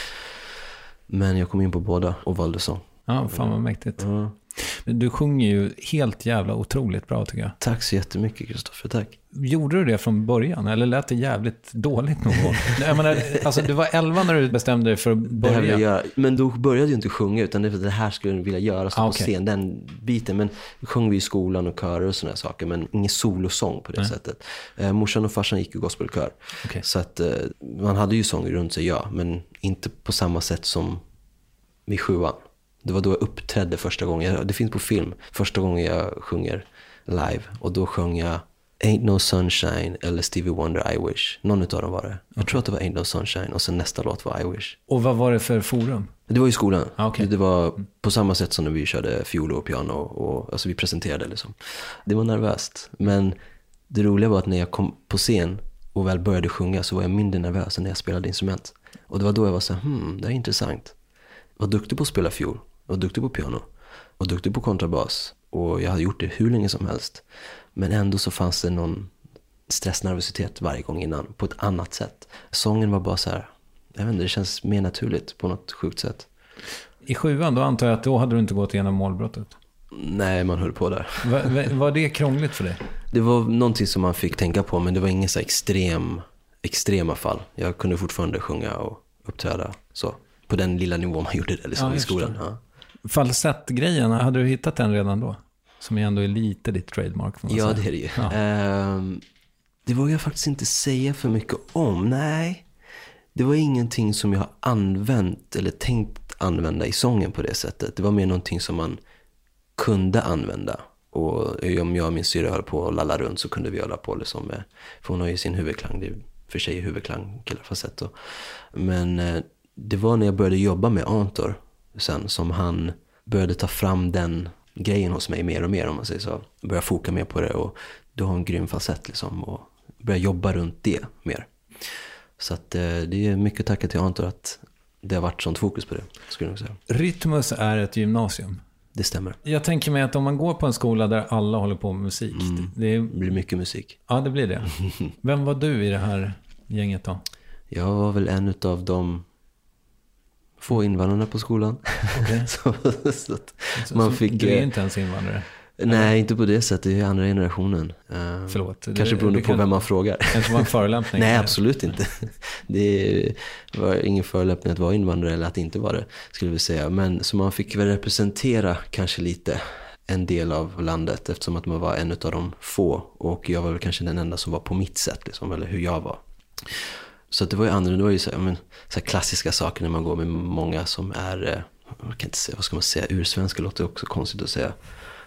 Men jag kom in på båda och valde sång. Ja, fan vad mäktigt. Ja. Du sjunger ju helt jävla otroligt bra tycker jag. Tack så jättemycket, Kristoffer, tack. Gjorde du det från början eller lät det jävligt dåligt någon gång? Jag menar, alltså du var 11 när du bestämde dig för att börja. Men då började jag inte sjunga utan det här skulle jag vilja göra på scen, den biten. Men sjöng vi i skolan och körer och sådana saker, men ingen solosång på det sättet. Morsan och farsan gick ju gospelkör. Så att man hade ju sång runt sig, men inte på samma sätt som vid 7:an. Det var då jag uppträdde första gången. Det finns på film. Första gången jag sjunger live. Och då sjöng jag Ain't No Sunshine eller Stevie Wonder I Wish. Någon utav dem var det. Jag tror att det var Ain't No Sunshine och sen nästa låt var I Wish. Och vad var det för forum? Det var i skolan. Det var på samma sätt som när vi körde fiol och piano. Och, alltså vi presenterade liksom. Det var nervöst. Men det roliga var att när jag kom på scen och väl började sjunga så var jag mindre nervös än när jag spelade instrument. Och det var då jag var så här, det är intressant. Jag var duktig på att spela fiol. Jag var duktig på piano. Och duktig på kontrabas. Och jag hade gjort det hur länge som helst. Men ändå så fanns det någon stressnervositet varje gång innan. På ett annat sätt. Sången var bara så här. Jag vet inte, det känns mer naturligt på något sjukt sätt. I 7:an då antar jag att då hade du inte gått igenom målbrottet. Nej, man höll på där. Var det krångligt för dig? Det var någonting som man fick tänka på. Men det var ingen så extrema fall. Jag kunde fortfarande sjunga och uppträda så. På den lilla nivån man gjorde det liksom, i skolan. Ja. Falsettgrejen, hade du hittat den redan då? Som ändå är lite ditt trademark. Ja, det är det ju. Ja. Det vågar jag faktiskt inte säga för mycket om. Nej, det var ingenting som jag har använt eller tänkt använda i sången på det sättet. Det var mer någonting som man kunde använda. Och om jag och min syra höll på att lalla runt så kunde vi hålla på liksom med, för hon har ju sin huvudklang. Det är för sig huvudklang, killarfacett. Men det var när jag började jobba med Antor sen som han började ta fram den grejen hos mig mer och mer, om man säger så. Började foka mer på det och du har en grym facett liksom och börja jobba runt det mer. Så att det är mycket tack till Antor att det har varit sånt fokus på det, skulle jag säga. Rytmus är ett gymnasium. Det stämmer. Jag tänker mig att om man går på en skola där alla håller på med musik. Det blir mycket musik. Ja, det blir det. Vem var du i det här gänget då? Jag var väl en av de få invandrarna på skolan. Okay. så man fick, du är inte ens invandrare? Nej, inte på det sättet. Det är andra generationen. Förlåt. Kanske beroende på vem man frågar. Kanske var en förolämpning. Nej, absolut inte. Det var ingen förolämpning att vara invandrare eller att inte vara det, skulle vi säga. Men så man fick väl representera kanske lite en del av landet eftersom att man var en av de få. Och jag var väl kanske den enda som var på mitt sätt, liksom, eller hur jag var. Så att det var ju andra, det var ju så här klassiska saker när man går med många som är, jag kan inte säga, vad ska man säga, ursvenska låter också konstigt att säga.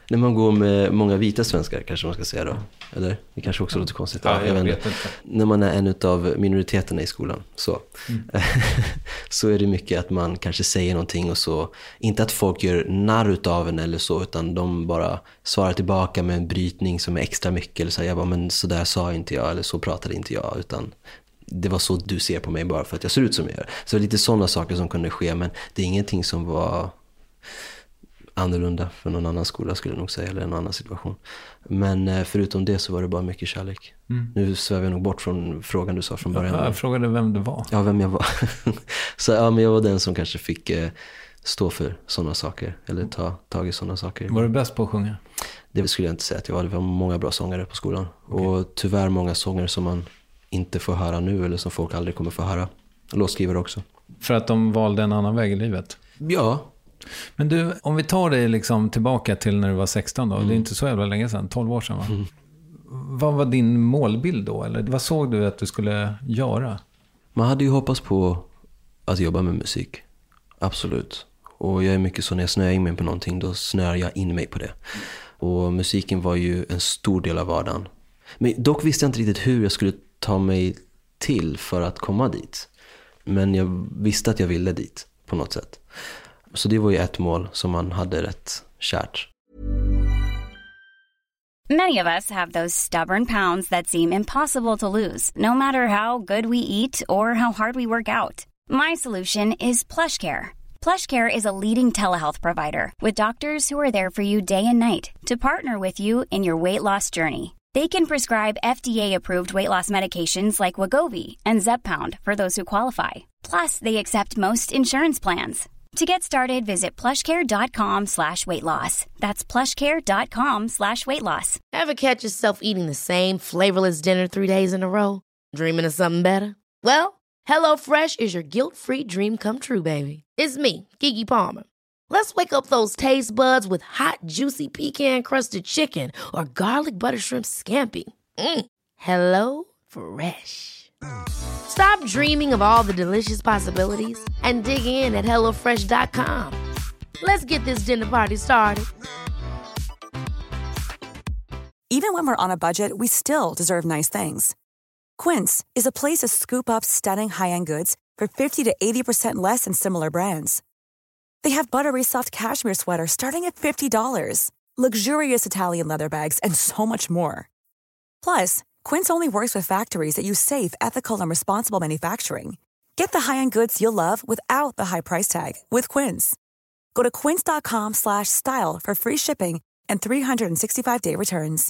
När man går med många vita svenskar kanske man ska säga då. Eller? Det kanske också låter konstigt. Ja, jag vet inte. När man är en av minoriteterna i skolan så är det mycket att man kanske säger någonting och så. Inte att folk gör narr utav en eller så, utan de bara svarar tillbaka med en brytning som är extra mycket. Eller så här, jag bara, men så där sa inte jag, eller så pratade inte jag, utan det var så du ser på mig bara för att jag ser ut som jag gör. Så lite sådana saker som kunde ske, men det är ingenting som var annorlunda för någon annan skola skulle jag nog säga, eller en annan situation. Men förutom det så var det bara mycket kärlek. Nu svävar jag nog bort från frågan du sa från början. Jag frågade vem du var. Ja, vem jag var. Så ja, men jag var den som kanske fick stå för sådana saker, eller ta tag i sådana saker. Var du bäst på att sjunga? Det skulle jag inte säga att jag var. Det var många bra sångare på skolan. Okay. Och tyvärr många sångare som man inte får höra nu, eller som folk aldrig kommer få höra. Låtskrivare också. För att de valde en annan väg i livet? Ja. Men du, om vi tar dig liksom tillbaka till när du var 16 då. Det är inte så jävla länge sedan, 12 år sedan va? Vad var din målbild då? Eller vad såg du att du skulle göra? Man hade ju hoppats på att jobba med musik. Absolut. Och jag är mycket så, när jag snöar in mig på någonting, då snör jag in mig på det. Och musiken var ju en stor del av vardagen. Men dock visste jag inte riktigt hur jag skulle ta mig till för att komma dit. Men jag visste att jag ville dit på något sätt. Så det var ju ett mål som man hade rätt kärt. Many of us have those stubborn pounds that seem impossible to lose, no matter how good we eat or how hard we work out. My solution is PlushCare. PlushCare is a leading telehealth provider with doctors who are there for you day and night to partner with you in your weight loss journey. They can prescribe FDA-approved weight loss medications like Wegovy and Zepbound for those who qualify. Plus, they accept most insurance plans. To get started, visit plushcare.com/weightloss. That's plushcare.com/weightloss. Ever catch yourself eating the same flavorless dinner 3 days in a row? Dreaming of something better? Well, HelloFresh is your guilt-free dream come true, baby. It's me, Keke Palmer. Let's wake up those taste buds with hot, juicy pecan-crusted chicken or garlic butter shrimp scampi. Hello Fresh. Stop dreaming of all the delicious possibilities and dig in at HelloFresh.com. Let's get this dinner party started. Even when we're on a budget, we still deserve nice things. Quince is a place to scoop up stunning high-end goods for 50 to 80% less than similar brands. They have buttery soft cashmere sweaters starting at $50, luxurious Italian leather bags, and so much more. Plus, Quince only works with factories that use safe, ethical, and responsible manufacturing. Get the high-end goods you'll love without the high price tag with Quince. Go to quince.com/style for free shipping and 365-day returns.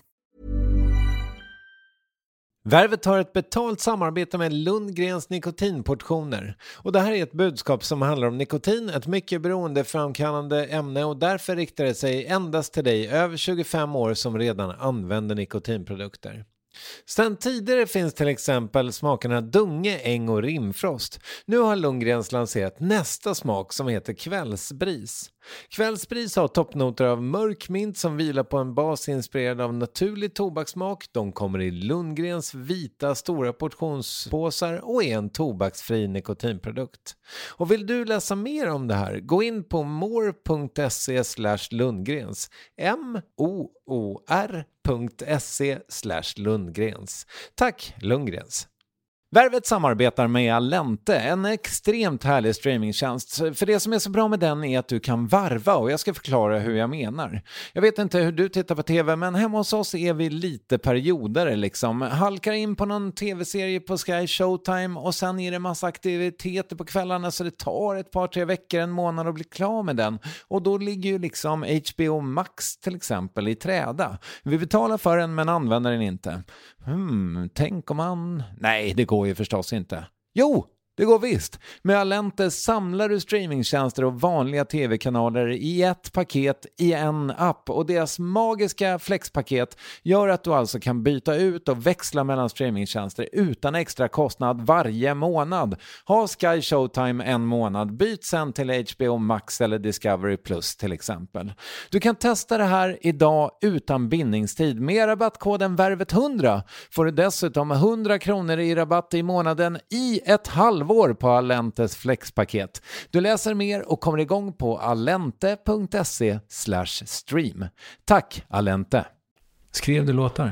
Värvet har ett betalt samarbete med Lundgrens nikotinportioner. Och det här är ett budskap som handlar om nikotin, ett mycket beroendeframkallande ämne, och därför riktar det sig endast till dig över 25 år som redan använder nikotinprodukter. Sedan tidigare finns till exempel smakerna Dunge, Äng och Rimfrost. Nu har Lundgrens lanserat nästa smak som heter Kvällsbris. Kvällsbris har toppnoter av mörkmint som vilar på en bas inspirerad av naturlig tobakssmak. De kommer i Lundgrens vita stora portionspåsar och är en tobaksfri nikotinprodukt. Och vill du läsa mer om det här, gå in på more.se/Lundgrens. MOOR.se/Lundgrens. Tack Lundgrens. Värvet samarbetar med Allente, en extremt härlig streamingtjänst. För det som är så bra med den är att du kan varva, och jag ska förklara hur jag menar. Jag vet inte hur du tittar på tv, men hemma hos oss är vi lite perioder liksom. Halkar in på någon tv-serie på Sky Showtime och sen är det massa aktiviteter på kvällarna, så det tar ett par, 3 veckor, en månad att bli klar med den. Och då ligger ju liksom HBO Max till exempel i träda. Vi betalar för den men använder den inte. Tänk om man... Nej, det går ju förstås inte. Jo, det går visst. Med Allente samlar du streamingtjänster och vanliga tv-kanaler i ett paket i en app, och deras magiska flexpaket gör att du alltså kan byta ut och växla mellan streamingtjänster utan extra kostnad varje månad. Ha Sky Showtime en månad, byt sen till HBO Max eller Discovery Plus till exempel. Du kan testa det här idag utan bindningstid. Med rabattkoden VÄRVET100 får du dessutom 100 kronor i rabatt i månaden i ett halvår halvår på Allentes flexpaket. Du läser mer och kommer igång på allente.se/stream. Tack Allente. Skrev du låtar?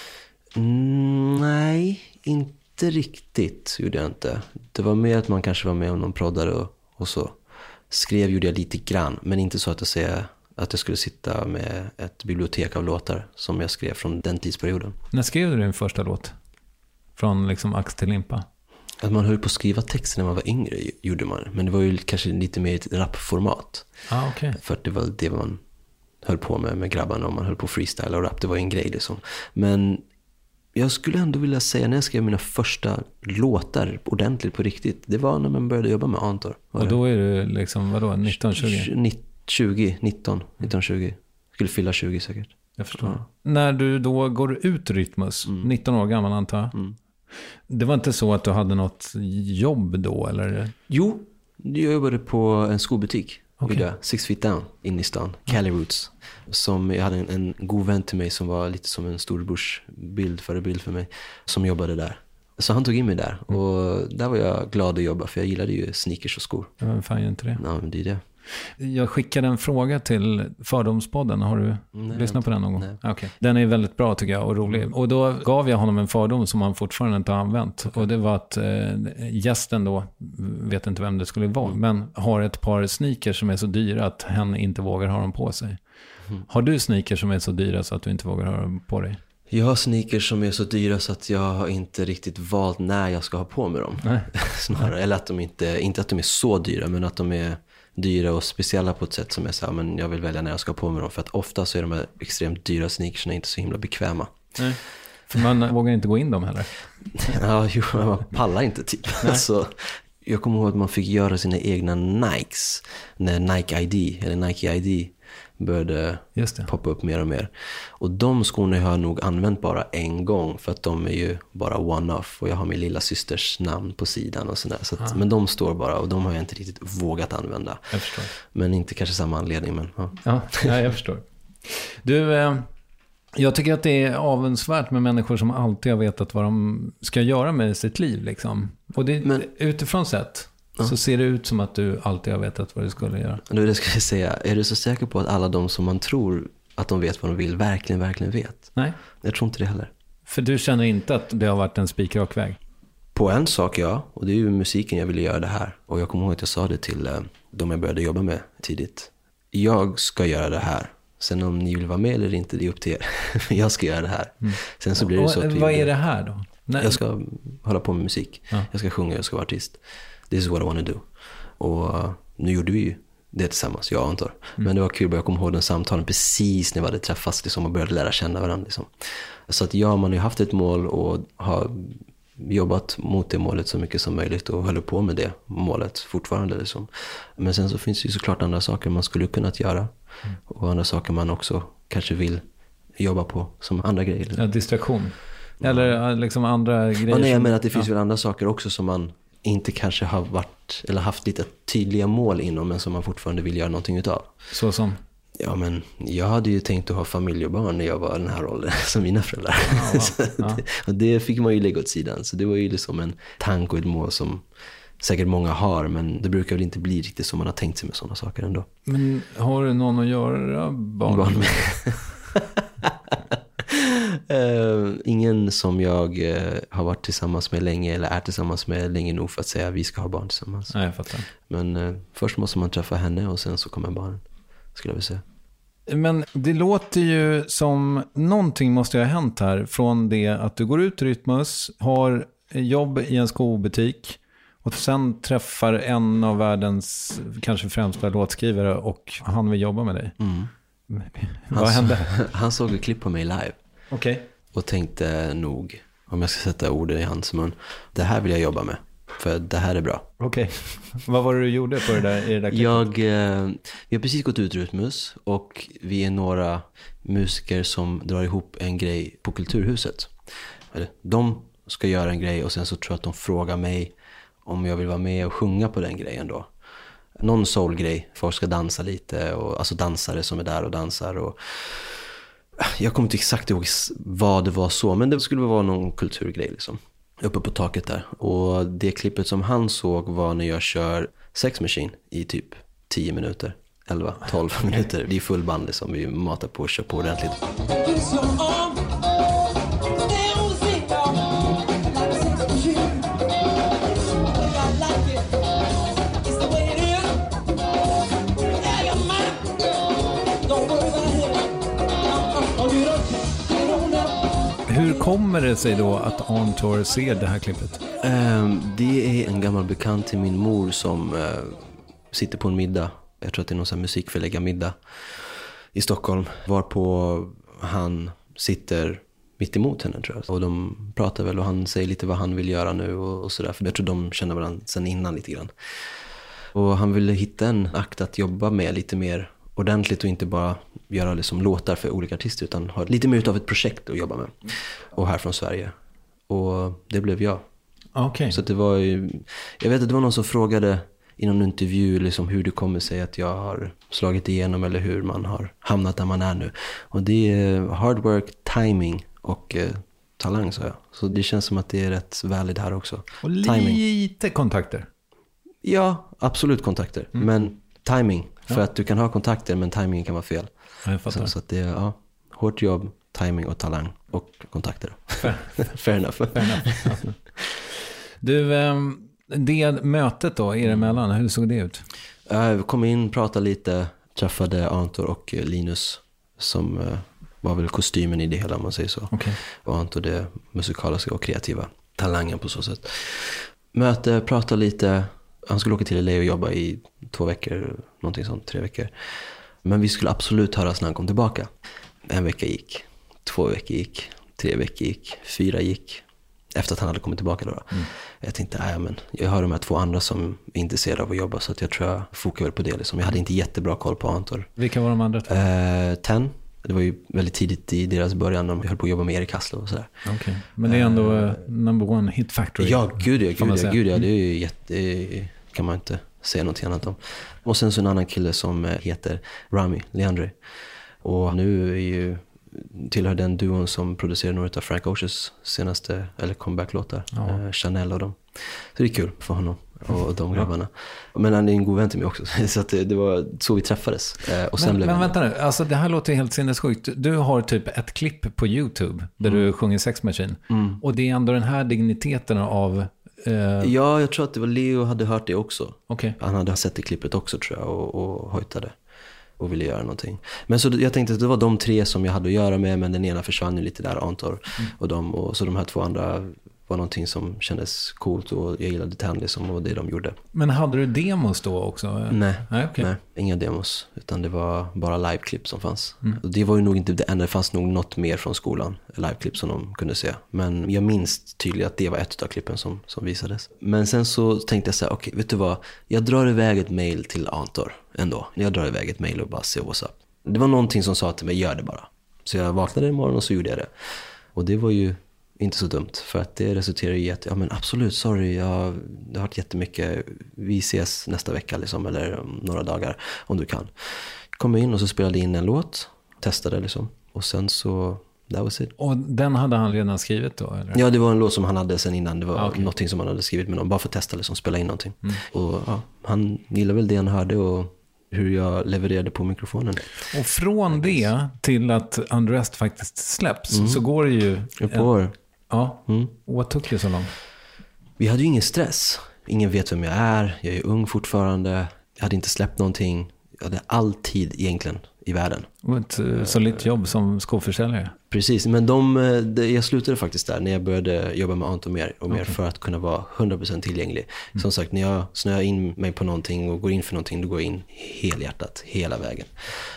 Nej, inte riktigt gjorde jag inte. Det var mer att man kanske var med om någon proddare och så. Skrev gjorde jag lite grann, men inte så att jag säger att jag skulle sitta med ett bibliotek av låtar som jag skrev från den tidsperioden. När skrev du din första låt? Från liksom ax till limpa? Att man höll på att skriva texter när man var yngre gjorde man. Men det var ju kanske lite mer ett rapformat. Okay. För det var det man höll på med grabbarna, om man höll på freestyle och rap. Det var en grej liksom. Men jag skulle ändå vilja säga när jag skrev mina första låtar ordentligt på riktigt. Det var när man började jobba med Antor. Och då är du liksom, vadå, 1920? 1920. Skulle fylla 20 säkert. Jag förstår. Ja. När du då går ut Rytmus, 19 år gammal antar jag. Det var inte så att du hade något jobb då, eller? Jo, jag jobbade på en skobutik. Okay. 6 feet down in i stan, Cali Roots. Som jag hade en god vän till mig som var lite som en storebrorsbild, förebild för mig, som jobbade där. Så han tog in mig där och där var jag glad att jobba, för jag gillade ju sneakers och skor. Vem fan gör inte det? Ja, men det är det. Jag skickade en fråga till Fördomspodden. Har du lyssnat på den någon gång? Okay. Den är väldigt bra tycker jag och rolig. Och då gav jag honom en fördom som han fortfarande inte har använt. Och det var att gästen då, vet inte vem det skulle vara, men har ett par sneakers som är så dyra att hen inte vågar ha dem på sig. Har du sneakers som är så dyra så att du inte vågar ha dem på dig? Jag har sneakers som är så dyra så att jag har inte riktigt valt när jag ska ha på mig dem. Snarare. Eller att de inte att de är så dyra, men att de är dyra och speciella på ett sätt som är så här, men jag vill välja när jag ska ha på mig dem. För att ofta så är de här extremt dyra sneakersna inte så himla bekväma. Nej. För man vågar inte gå in dem heller. Ja, man pallar inte typ. Alltså, jag kommer ihåg att man fick göra sina egna Nikes när Nike ID eller Nike ID började poppa upp mer och mer. Och de skorna har jag nog använt bara en gång, för att de är ju bara one-off och jag har min lilla systers namn på sidan och sådär. Så att, men de står bara och de har jag inte riktigt vågat använda. Jag förstår. Men inte kanske samma anledning, men ja, jag förstår. Du, jag tycker att det är avundsvärt med människor som alltid har vetat vad de ska göra med sitt liv liksom. Och det, utifrån sett så ser det ut som att du alltid har vetat vad du skulle göra. Det ska jag säga. Är du så säker på att alla de som man tror att de vet vad de vill verkligen vet? Nej. Jag tror inte det heller. För du känner inte att det har varit en spikrak väg? På en sak, ja. Och det är ju musiken jag ville göra det här. Och jag kommer ihåg att jag sa det till de jag började jobba med tidigt. Jag ska göra det här. Sen om ni vill vara med eller inte, det är upp till er. Jag ska göra det här. Sen så blir det så att vad är det här då? Jag ska hålla på med musik. Jag ska sjunga, jag ska vara artist. This is what I want to do. Och nu gjorde vi ju det tillsammans, jag och Antor. Men det var kul, jag kommer ihåg den samtalen precis när vi hade träffats liksom, och började lära känna varandra. Liksom. Så att man har ju haft ett mål och har jobbat mot det målet så mycket som möjligt och håller på med det målet fortfarande. Liksom. Men sen så finns det ju såklart andra saker man skulle kunna göra. Och andra saker man också kanske vill jobba på som andra grejer. Ja, distraktion. Eller liksom andra grejer. Ja, nej, jag menar att det finns väl andra saker också som man inte kanske har varit eller haft lite tydliga mål inom, men som man fortfarande vill göra någonting utav. Så som? Ja, men jag hade ju tänkt att ha familj och barn när jag var den här rollen som mina föräldrar. Och det fick man ju lägga åt sidan. Så det var ju liksom en tanke och ett mål som säkert många har, men det brukar väl inte bli riktigt som man har tänkt sig med sådana saker ändå. Men har du någon att göra barn med? Ingen som jag har varit tillsammans med länge eller är tillsammans med länge nog för att säga att vi ska ha barn tillsammans. Nej, jag fattar. Men först måste man träffa henne och sen så kommer barnen, skulle jag vilja säga. Men det låter ju som någonting måste ha hänt här från det att du går ut i Rytmus, har jobb i en skobutik och sen träffar en av världens kanske främsta låtskrivare och han vill jobba med dig. Vad hände? Han såg ett klipp på mig live. Okay. Och tänkte nog, om jag ska sätta orden i hans mun, det här vill jag jobba med. För det här är bra. Okej. Vad var det du gjorde på det där, i det där klippet? Vi har precis gått ut Rytmus och vi är några musiker som drar ihop en grej på Kulturhuset. De ska göra en grej och sen så tror jag att de frågar mig om jag vill vara med och sjunga på den grejen då. Någon soulgrej, folk ska dansa lite, och, alltså dansare som är där och dansar. Och jag kommer inte exakt ihåg vad det var så, men det skulle vara någon kulturgrej liksom. uppe på taket där. Och det klippet som han såg var när jag kör Sex Machine i typ 10 minuter. 11-12 minuter. Det är full band liksom. Vi matar på och kör på ordentligt. Hur kommer det sig då att On Tour ser det här klippet? Det är en gammal bekant till min mor som sitter på en middag. Jag tror att det är någon sån här musikförläggarmiddag i Stockholm. Varpå han sitter mitt emot henne, tror jag. Och de pratar väl och han säger lite vad han vill göra nu och sådär. För jag tror de känner varandra sen innan lite grann. Och han ville hitta en akt att jobba med lite mer ordentligt och inte bara göra liksom låtar för olika artister utan ha lite mer av ett projekt att jobba med. Och här från Sverige. Och det blev jag. Okay. Så det var ju, jag vet att det var någon som frågade i någon intervju liksom hur det kommer sig att jag har slagit igenom eller hur man har hamnat där man är nu. Och det är hard work, timing och talang, så jag. Så det känns som att det är rätt valid här också. Och lite kontakter. Ja, absolut kontakter. Men timing. För att du kan ha kontakter men timingen kan vara fel. Jag fattar. Så att det är hårt jobb, timing och talang och kontakter. Fair enough. Du, det mötet då er emellan, hur såg det ut? Jag kom in, pratade lite, träffade Antor och Linus som var väl kostymen i det hela, om man säger så. Okay. Och Antor det musikaliska och kreativa talangen på så sätt. Möte, pratade lite. Han skulle åka till LA och jobba i 2 veckor, någonting sånt, 3 veckor. Men vi skulle absolut höras när han kom tillbaka. 1 vecka gick, 2 veckor gick, 3 veckor gick, 4 gick. Efter att han hade kommit tillbaka då. Jag tänkte, men jag har de här 2 andra som är intresserade av att jobba, så att jag tror jag fokar väl på det. Liksom. Jag hade inte jättebra koll på Antor. Vilka var de andra 2? Ten. Det var ju väldigt tidigt i deras början. De höll på att jobba med Erik Hassler och sådär. Okay. Men det är ändå number one hit factory. Ja, gud ja. Det är ju kan man inte säga något annat om. Och sen så en annan kille som heter Rami Leandri. Och nu är ju tillhör den duon som producerar några av Frank Oceans senaste eller comeback-låtar. Chanel och dem. Så det är kul för honom och de grabbarna. Men han är en god vän till mig också. Så att det var så vi träffades. Och sen men vänta nu, alltså det här låter helt sinnessjukt. Du har typ ett klipp på YouTube där du sjunger Sex Machine. Och det är ändå den här digniteten av... Ja, jag tror att det var Leo hade hört det också. Okay. Han hade sett det klippet också, tror jag, och hojtade och ville göra någonting. Men så jag tänkte att det var de 3 som jag hade att göra med, men den ena försvann ju lite där, Antor och så de här 2 andra var någonting som kändes coolt och jag gillade den liksom, och det de gjorde. Men hade du demos då också? Nej, okay. Nej, inga demos, utan det var bara liveklipp som fanns. Och det var ju nog inte det enda, det fanns nog något mer från skolan, liveklipp som de kunde se. Men jag minns tydligt att det var ett av klippen som visades. Men sen så tänkte jag så här, okej, vet du vad? Jag drar iväg ett mail till Antor ändå. Jag drar iväg ett mail och bara se what's up. Det var någonting som sa till mig, gör det bara. Så jag vaknade imorgon och så gjorde jag det. Och det var ju inte så dumt, för att det resulterar i att men absolut, sorry, jag har hört jättemycket, vi ses nästa vecka liksom, eller om några dagar om du kan. Kom in och så spelade in en låt, testade liksom, och sen så that was it. Och den hade han redan skrivit då? Eller? Ja, det var en låt som han hade sen innan, det var någonting som han hade skrivit med någon, bara för att testa liksom, spela in någonting. Och han gillade väl det han hörde och hur jag levererade på mikrofonen. Och från det till att Undressed faktiskt släpps så går det ju... Ett år. Ja, och vad tog det så långt? Vi hade ju ingen stress. Ingen vet vem jag är är ung fortfarande. Jag hade inte släppt någonting. Jag hade all tid egentligen i världen. Och ett solitt jobb som skoförsäljare. Precis, men jag slutade faktiskt där när jag började jobba med Anton mer och mer för att kunna vara 100% tillgänglig. Som sagt, när jag snöar in mig på någonting och går in för någonting, då går jag in helhjärtat, hela vägen.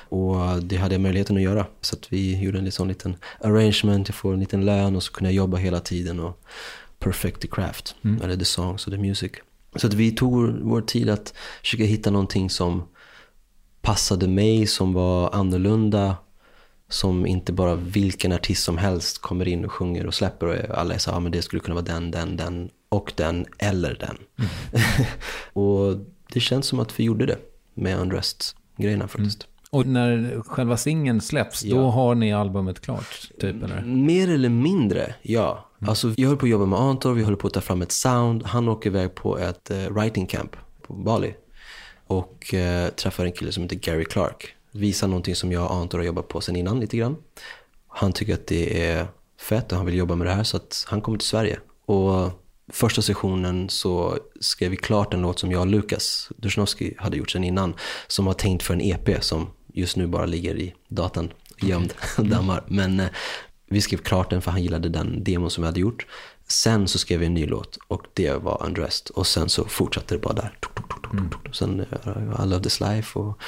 Och det hade jag möjligheten att göra. Så att vi gjorde en sån liten arrangement, jag får en liten lön och så kunde jag jobba hela tiden och perfect the craft, eller the songs och the music. Så att vi tog vår tid att försöka hitta någonting som passade mig, som var annorlunda, som inte bara vilken artist som helst kommer in och sjunger och släpper och alla sa men det skulle kunna vara den och den eller den. Och det känns som att vi gjorde det med Undressed-grejerna faktiskt. Och när själva singeln släpps, då har ni albumet klart, typ, eller? Mer eller mindre, ja. Alltså, jag håller på att jobba med Antor, vi håller på att ta fram ett sound. Han åker iväg på ett writing camp på Bali och träffar en kille som heter Gary Clark. Visar någonting som jag och Antor har jobbat på sen innan lite grann. Han tycker att det är fett och han vill jobba med det här, så att han kommer till Sverige. Och första sessionen så skrev vi klart en låt som jag och Lukas Dushnowski hade gjort sen innan, som var tänkt för en EP som just nu bara ligger i datan gömd och dammar. Men vi skrev klart den för han gillade den demon som vi hade gjort. Sen så skrev vi en ny låt och det var Undressed. Och sen så fortsatte det bara där. Sen I Love This Life och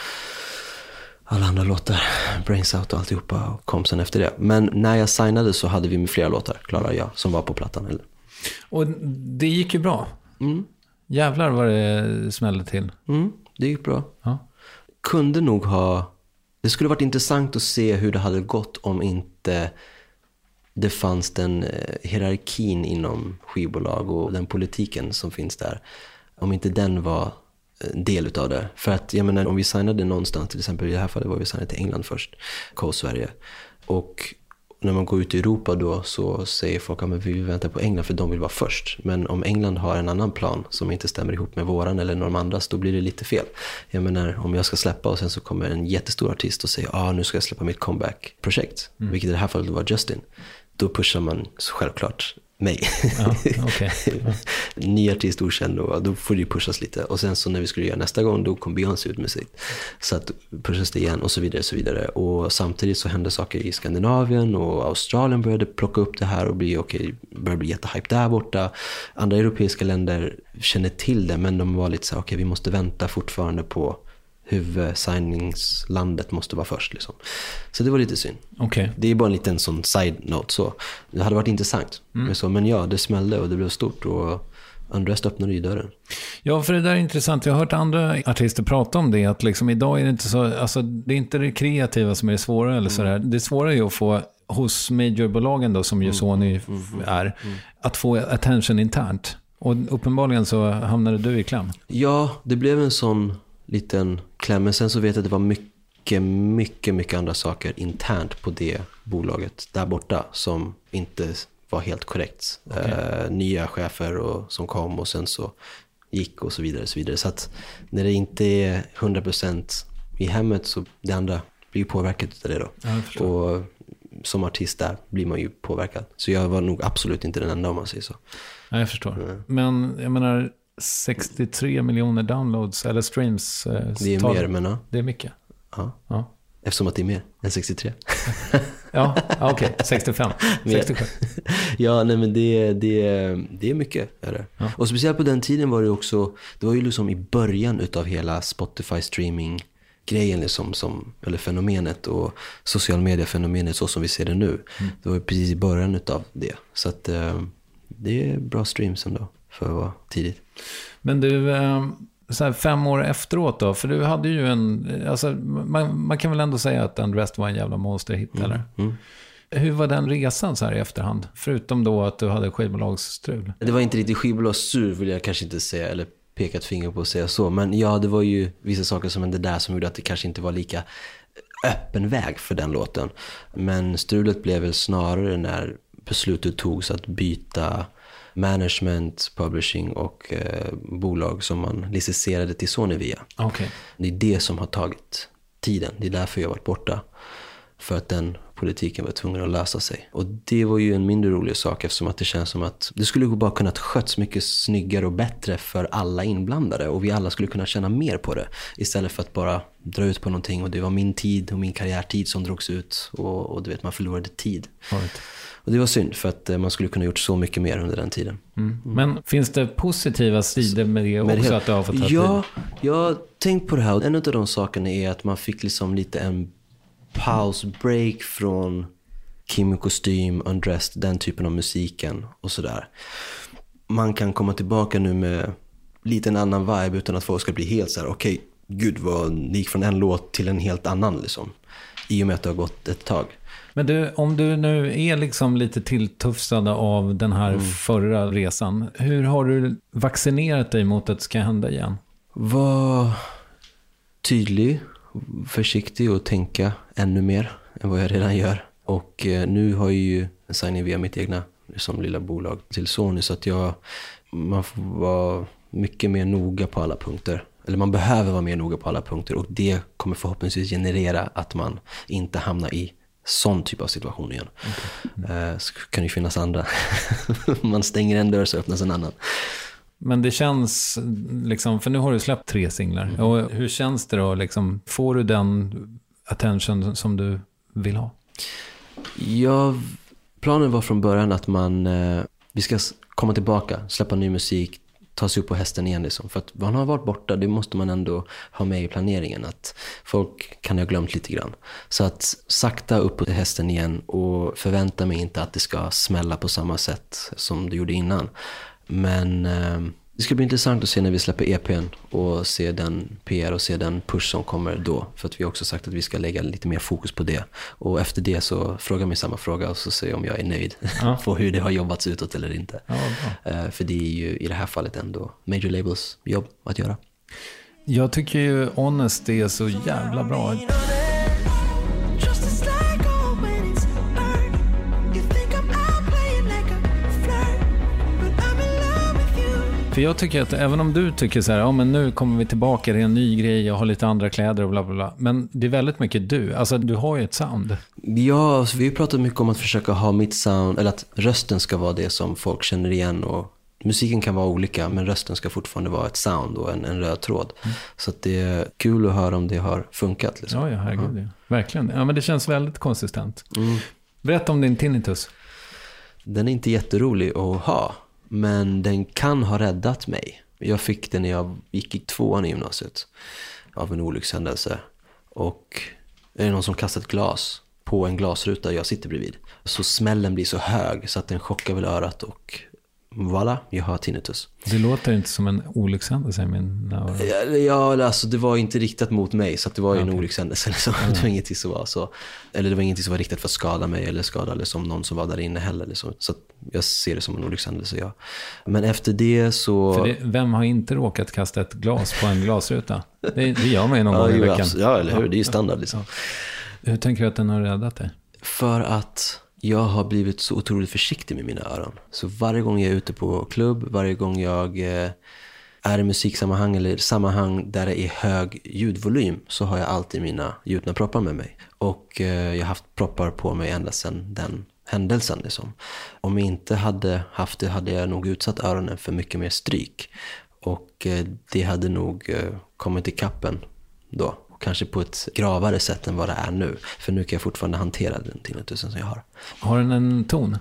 alla andra låtar, Brains Out och alltihopa, och kom sen efter det. Men när jag signade så hade vi flera låtar, klara jag, som var på plattan. Eller? Och det gick ju bra. Jävlar vad det smällde till. Det gick bra. Ja. Kunde nog ha... Det skulle varit intressant att se hur det hade gått om inte det fanns den hierarkin inom skivbolag och den politiken som finns där. Om inte den var en del utav det. För att jag menar, om vi signade någonstans, till exempel i det här fallet var vi signade till England först, Sverige. Och när man går ut i Europa då så säger folk att vi vill vänta på England för de vill vara först. Men om England har en annan plan som inte stämmer ihop med våran eller någon andras, då blir det lite fel. Jag menar, om jag ska släppa och sen så kommer en jättestor artist och säger nu ska jag släppa mitt comeback-projekt. Vilket i det här fallet var Justin. Då pushar man självklart mig. Ja, okay. Ja. Ny artist, okänd, och då får det ju pushas lite. Och sen så när vi skulle göra nästa gång, då kom Beyoncé ut med sitt. Så att pushas det igen och så vidare, så vidare. Och samtidigt så hände saker i Skandinavien och Australien började plocka upp det här och började bli jättehype där borta. Andra europeiska länder känner till det, men de var lite så här, vi måste vänta fortfarande på huvudsigningslandet måste vara först liksom. Så det var lite synd. Okay. Det är bara en liten sån side note så. Det hade varit intressant. Men ja, det smällde och det blev stort och Undressed öppnade i dörren. Ja, för det där är intressant. Jag har hört andra artister prata om det, att liksom idag är det inte så, alltså det är inte det kreativa som är det svåra eller sådär. Det svåra är ju att få hos majorbolagen då, som ju Sony är, att få attention internt. Och uppenbarligen så hamnade du i kläm. Ja, det blev en sån liten kläm. Men sen så vet jag att det var mycket andra saker internt på det bolaget där borta som inte var helt korrekt. Okay. Nya chefer och som kom och sen så gick och så vidare. Så vidare. Så att när det inte är 100% i hemmet så det andra blir påverkat av det då. Och som artist där blir man ju påverkad. Så jag var nog absolut inte den enda om man säger så. Ja, jag förstår. Men jag menar 63 miljoner downloads eller streams. Det är mer, men det är mycket. Ja. Eftersom att det är mer än 63. Ja, okej. 65. 67. Ja, nej, men det är mycket. Är det. Ja. Och speciellt på den tiden var det också, det var ju liksom i början utav hela Spotify streaming grejen liksom, eller fenomenet och social media fenomenet så som vi ser det nu. Det var ju precis i början utav det. Så att det är bra streams ändå för att vara tidigt. Men du, så här 5 år efteråt då, för du hade ju alltså man kan väl ändå säga att Undressed var en jävla monsterhit, eller? Hur var den resan så här i efterhand? Förutom då att du hade skivbolagsstrul. Det var inte riktigt skivbolagsstrul vill jag kanske inte säga, eller pekat finger på att säga så. Men ja, det var ju vissa saker som hände där som gjorde att det kanske inte var lika öppen väg för den låten. Men strulet blev väl snarare när beslutet togs att byta management, publishing och bolag som man licensierade till Sony via. Okay. Det är det som har tagit tiden. Det är därför jag varit borta. För att den politiken var tvungen att lösa sig. Och det var ju en mindre rolig sak eftersom att det känns som att det skulle bara kunnat sköts mycket snyggare och bättre för alla inblandade. Och vi alla skulle kunna känna mer på det. Istället för att bara dra ut på någonting. Och det var min tid och min karriärtid som drogs ut. Och du vet, man förlorade tid. Right. Och det var synd för att man skulle kunna gjort så mycket mer under den tiden. Men finns det positiva sidor med det också att du har fått ta tid? Ja, jag har tänkt på det här. En av de sakerna är att man fick liksom lite en paus-break från Kim i kostym, Undressed, den typen av musiken och sådär. Man kan komma tillbaka nu med lite en annan vibe utan att folk ska bli helt så här: okej, gud vad ni gick från en låt till en helt annan liksom. I och med att det har gått ett tag. Men du, om du nu är liksom lite tilltufsad av den här förra resan, hur har du vaccinerat dig mot att det ska hända igen? Var tydlig försiktig och tänka ännu mer än vad jag redan gör. Och nu har jag ju signing via mitt egna som lilla bolag till Sony, så att man får vara mycket mer noga på alla punkter. Eller man behöver vara mer noga på alla punkter, och det kommer förhoppningsvis generera att man inte hamnar i sån typ av situation igen. Så kan det finnas andra. Man stänger en dörr så öppnas en annan. Men det känns liksom, för nu har du släppt 3 singlar. Och hur känns det då? Liksom, får du den attention som du vill ha? Ja, planen var från början att vi ska komma tillbaka, släppa ny musik, ta sig upp på hästen igen liksom. För att man har varit borta, det måste man ändå ha med i planeringen, att folk kan ha glömt lite grann. Så att sakta upp på hästen igen, och förvänta mig inte att det ska smälla på samma sätt som det gjorde innan. Men det ska bli intressant att se när vi släpper EPn och se den PR och se den push som kommer då. För att vi har också sagt att vi ska lägga lite mer fokus på det. Och efter det så frågar mig samma fråga och så ser jag om jag är nöjd på hur det har jobbats utåt eller inte. För det är ju i det här fallet ändå Major Labels jobb att göra. Jag tycker ju Honest är så jävla bra. För jag tycker att även om du tycker så här, ja men nu kommer vi tillbaka, det är en ny grej, jag har lite andra kläder och bla bla bla. Men det är väldigt mycket du, alltså du har ju ett sound. Ja, alltså, vi har pratat mycket om att försöka ha mitt sound, eller att rösten ska vara det som folk känner igen, och musiken kan vara olika, men rösten ska fortfarande vara ett sound och en röd tråd. Så att det är kul att höra om det har funkat liksom. Ja, herregud. Ja. Verkligen. Ja, men det känns väldigt konsistent. Berätta om din tinnitus. Den är inte jätterolig att ha, men den kan ha räddat mig. Jag fick den när jag gick i 2:an i gymnasiet av en olyckshändelse. Och är det någon som kastar ett glas på en glasruta jag sitter bredvid, så smällen blir så hög så att den chockar väl örat, och voilà, jag har tinnitus. Det låter inte som en olyckshändelse i min öron. Ja, alltså det var inte riktat mot mig, så att det var ju en olyckshändelse liksom. Det var ingenting som var så, eller det var ingenting som var riktat för att skada mig eller skada liksom någon som var där inne heller liksom. Så att jag ser det som en olyckshändelse, ja. Men efter det så... För vem har inte råkat kasta ett glas på en glasruta? Det gör man ju någon gång i veckan. Ja, eller hur? Det är ju standard liksom. Hur tänker du att den har räddat dig? För att jag har blivit så otroligt försiktig med mina öron. Så varje gång jag är ute på klubb, varje gång jag är i musiksammanhang eller sammanhang där det är hög ljudvolym, så har jag alltid mina gjutna proppar med mig. Och jag har haft proppar på mig ända sedan den händelsen liksom. Om jag inte hade haft det, hade jag nog utsatt öronen för mycket mer stryk. Och det hade nog kommit i kappen då. Kanske på ett gravare sätt än vad det är nu. För nu kan jag fortfarande hantera den tinnitusen som jag har. Har den en ton?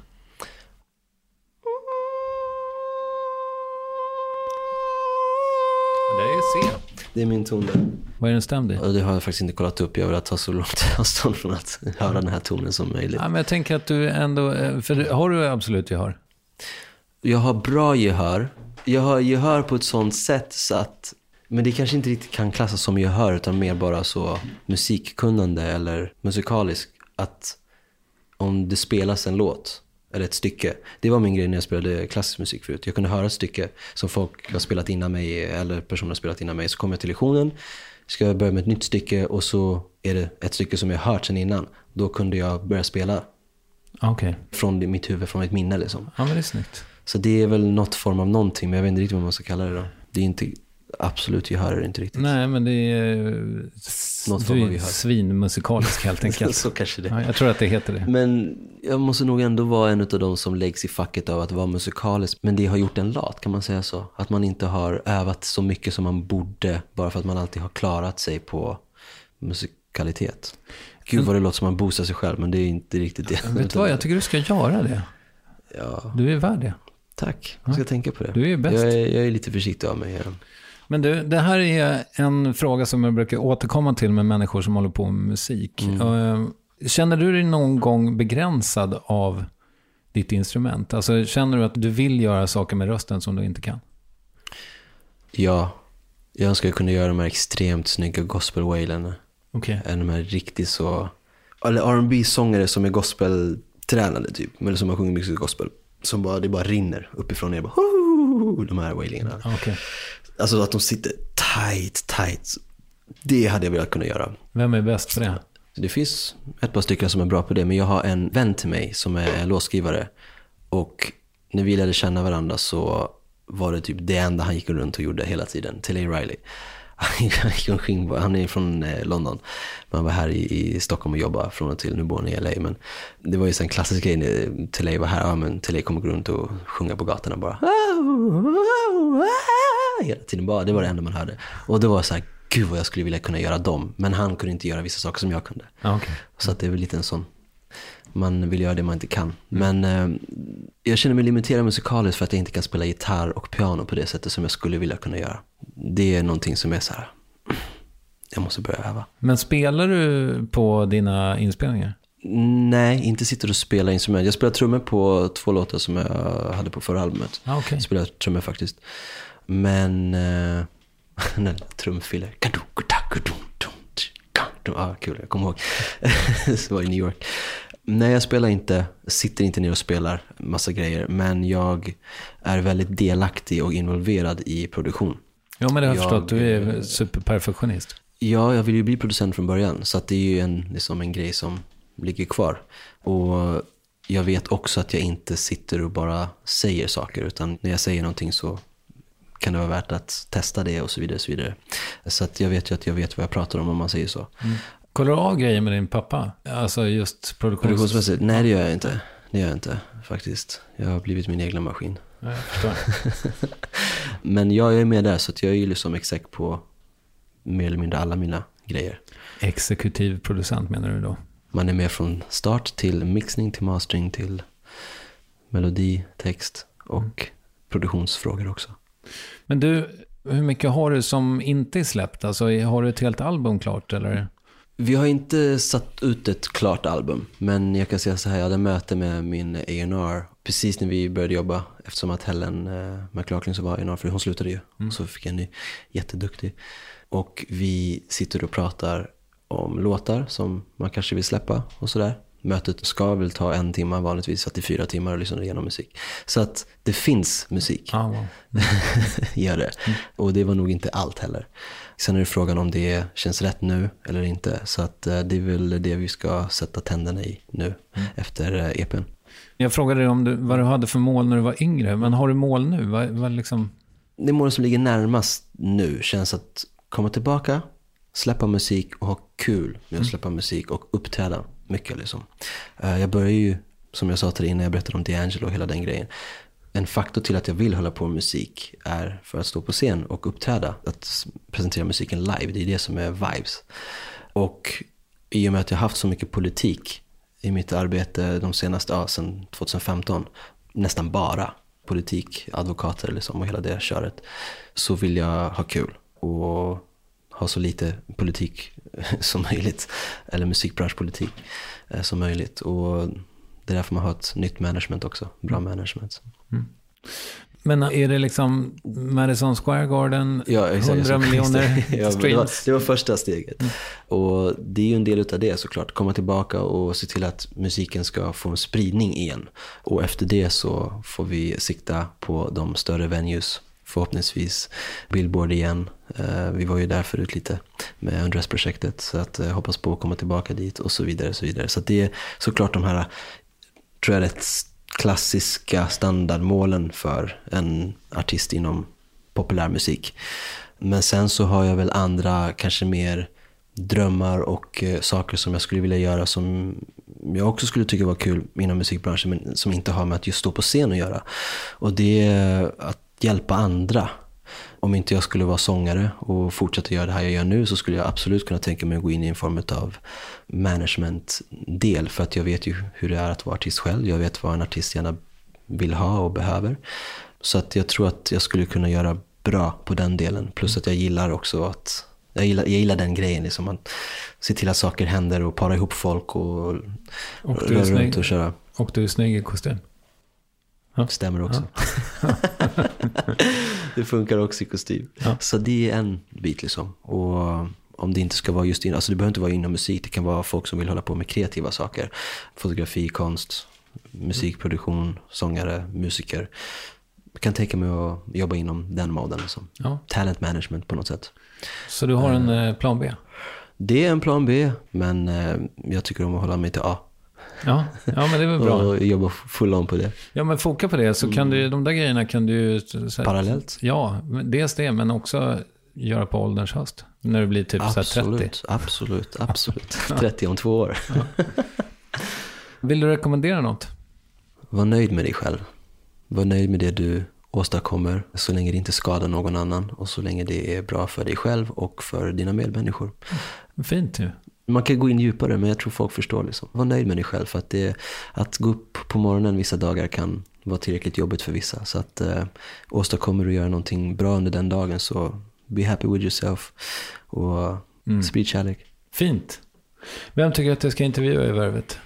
Det är C. Det är min ton där. Vad är den stämd i? Och det har jag faktiskt inte kollat upp. Jag vill ta så långt avstånd från att höra den här tonen som möjligt. Ja, men jag tänker att du ändå... För har du absolut gehör? Jag har bra gehör. Jag har gehör på ett sånt sätt så att... Men det kanske inte riktigt kan klassas som gehör, utan mer bara så musikkunnande eller musikalisk. Att om det spelas en låt eller ett stycke. Det var min grej när jag spelade klassisk musik förut. Jag kunde höra ett stycke som folk har spelat innan mig eller personer har spelat innan mig. Så kommer jag till lektionen, ska jag börja med ett nytt stycke och så är det ett stycke som jag hört sedan innan. Då kunde jag börja spela från mitt huvud, från mitt minne liksom. Ja, men det är snyggt. Så det är väl något form av någonting, men jag vet inte riktigt vad man ska kalla det då. Det är inte... Absolut, jag hör det inte riktigt. Nej, men det är svinmusikalisk helt enkelt. Så kanske det. Ja, jag tror att det heter det. Men jag måste nog ändå vara en av de som läggs i facket av att vara musikalisk. Men det har gjort en lat, kan man säga så. Att man inte har övat så mycket som man borde, bara för att man alltid har klarat sig på musikalitet. Gud vad det låter som man boostar sig själv, men det är inte riktigt det. Vet du vad, jag tycker du ska göra det. Ja. Du är värd det. Tack, jag ska tänka på det. Du är bäst. Jag är lite försiktig av mig. Men du, det här är en fråga som jag brukar återkomma till med människor som håller på med musik. Känner du dig någon gång begränsad av ditt instrument? Alltså känner du att du vill göra saker med rösten som du inte kan? Ja, jag önskar kunna göra de här extremt snygga gospel-wailerna. Okej. De här riktigt så... Eller R&B-sångare som är gospel-tränade typ. Eller som har sjungit mycket gospel. Som bara, det bara rinner uppifrån ner. De här wailingarna. Okay. Alltså att de sitter tight. Det hade jag velat kunna göra. Vem är bäst för det? Det finns ett par stycken som är bra på det, men jag har en vän till mig som är låtskrivare, och när vi lärde känna varandra så var det typ det enda han gick runt och gjorde hela tiden. Till Riley. Han är från London, men han var här i Stockholm och jobbade från och till. Nu bor han i LA, men det var ju en klassisk grej när Till var här. Men Till kommer gå runt och sjunga på gatorna bara. Hela tiden bara, det var det enda man hörde. Och det var så här, gud vad jag skulle vilja kunna göra dem. Men han kunde inte göra vissa saker som jag kunde. Okay. Så att det är väl lite en sån, man vill göra det man inte kan. Men jag känner mig limiterad musikaliskt för att jag inte kan spela gitarr och piano på det sättet som jag skulle vilja kunna göra. Det är någonting som är så här, jag måste börja öva. Men spelar du på dina inspelningar? Nej, inte sitter och spelar instrument. Jag spelar trummor på 2 låtar som jag hade på förra albumet. Okay. Jag spelar trummor faktiskt. Men den trumfiller. Kul, jag kommer ihåg. Det var i New York. Nej, jag spelar inte, sitter inte ner och spelar massa grejer, men jag är väldigt delaktig och involverad i produktion. Ja, men det har jag förstått, du är superperfektionist. Ja, jag vill ju bli producent från början, så att det är ju liksom en grej som ligger kvar. Och jag vet också att jag inte sitter och bara säger saker, utan när jag säger någonting så kan det vara värt att testa det och så vidare, så vidare. Så att jag vet ju att jag vet vad jag pratar om man säger så. Kollar du av grejer med din pappa? Alltså just produktionsmässigt? Nej, det gör jag inte. Det gör jag inte, faktiskt. Jag har blivit min egna maskin. Ja, jag förstår. Men jag är med där, så att jag är ju liksom exakt på mer eller mindre alla mina grejer. Exekutiv producent menar du då? Man är med från start till mixning, till mastering, till melodi, text och produktionsfrågor också. Men du, hur mycket har du som inte är släppt? Alltså, har du ett helt album klart eller? Vi har inte satt ut ett klart album, men jag kan säga så här, jag hade möte med min A&R precis när vi började jobba, eftersom att Helen McLaughlin som var A&R, för hon slutade ju, så fick jag en ny, jätteduktig. Och vi sitter och pratar om låtar som man kanske vill släppa och sådär. Mötet ska väl ta 1 timme, vanligtvis 44 timmar och lyssna igenom musik. Så att det finns musik. Wow. Gör det. Och det var nog inte allt heller. Sen är det frågan om det känns rätt nu eller inte. Så att det är väl det vi ska sätta tänderna i nu efter EPn. Jag frågade dig om vad du hade för mål när du var yngre. Men har du mål nu? Vad liksom... Det mål som ligger närmast nu känns att komma tillbaka, släppa musik och ha kul med att släppa musik och uppträda mycket liksom. Jag börjar ju, som jag sa till dig innan jag berättade om D'Angelo och hela den grejen. En faktor till att jag vill hålla på med musik är för att stå på scen och uppträda, att presentera musiken live. Det är det som är vibes. Och i och med att jag haft så mycket politik i mitt arbete de senaste, sedan 2015, nästan bara politik, advokater liksom, och hela det köret, så vill jag ha kul och ha så lite politik som möjligt, eller musikbranschpolitik som möjligt. Och det är därför man har ett nytt management också, bra management. Men är det liksom Madison Square Garden, 100 miljoner streams? Det var första steget. Och det är ju en del av det såklart, komma tillbaka och se till att musiken ska få en spridning igen. Och efter det så får vi sikta på de större venues, förhoppningsvis Billboard igen. Vi var ju där förut lite med Undress-projektet, så att hoppas på att komma tillbaka dit och så vidare, så vidare. Så att det är såklart de här, tror jag, rätt klassiska standardmålen för en artist inom populärmusik. Men sen så har jag väl andra, kanske mer drömmar och saker som jag skulle vilja göra, som jag också skulle tycka var kul inom musikbranschen, men som inte har med att just stå på scen att göra. Och det är att hjälpa andra. Om inte jag skulle vara sångare och fortsätta göra det här jag gör nu, så skulle jag absolut kunna tänka mig att gå in i en form av management-del, för att jag vet ju hur det är att vara artist själv. Jag vet vad en artist gärna vill ha och behöver. Så att jag tror att jag skulle kunna göra bra på den delen. Plus att jag gillar också att jag gillar den grejen, liksom att se till att saker händer och para ihop folk och röra runt och köra. Och du är snygg i kostym. Stämmer också. Ja. Det funkar också i kostym. Ja. Så det är en bit liksom. Och om det inte ska vara just alltså det behöver inte vara inom musik. Det kan vara folk som vill hålla på med kreativa saker. Fotografi, konst, musikproduktion, sångare, musiker. Jag kan tänka mig att jobba inom den moden. Liksom. Ja. Talent management på något sätt. Så du har en plan B? Det är en plan B, men jag tycker om att hålla mig till A. Ja, men det är väl bra. Och jobba full on på det. Ja, men foka på det, så kan du, de där grejerna kan du... Parallellt? Ja, dels det, men också göra på ålderns höst. När du blir typ absolut, 30. Absolut. 30 om 2 år. Ja. Vill du rekommendera något? Var nöjd med dig själv. Var nöjd med det du åstadkommer, så länge det inte skadar någon annan och så länge det är bra för dig själv och för dina medmänniskor. Fint ju. Man kan gå in djupare, men jag tror folk förstår liksom. Var nöjd med dig själv, för att gå upp på morgonen vissa dagar kan vara tillräckligt jobbigt för vissa. Så att åstadkommer du göra någonting bra under den dagen, så be happy with yourself och sprid kärlek. Fint. Vem tycker att jag ska intervjua i Värvet?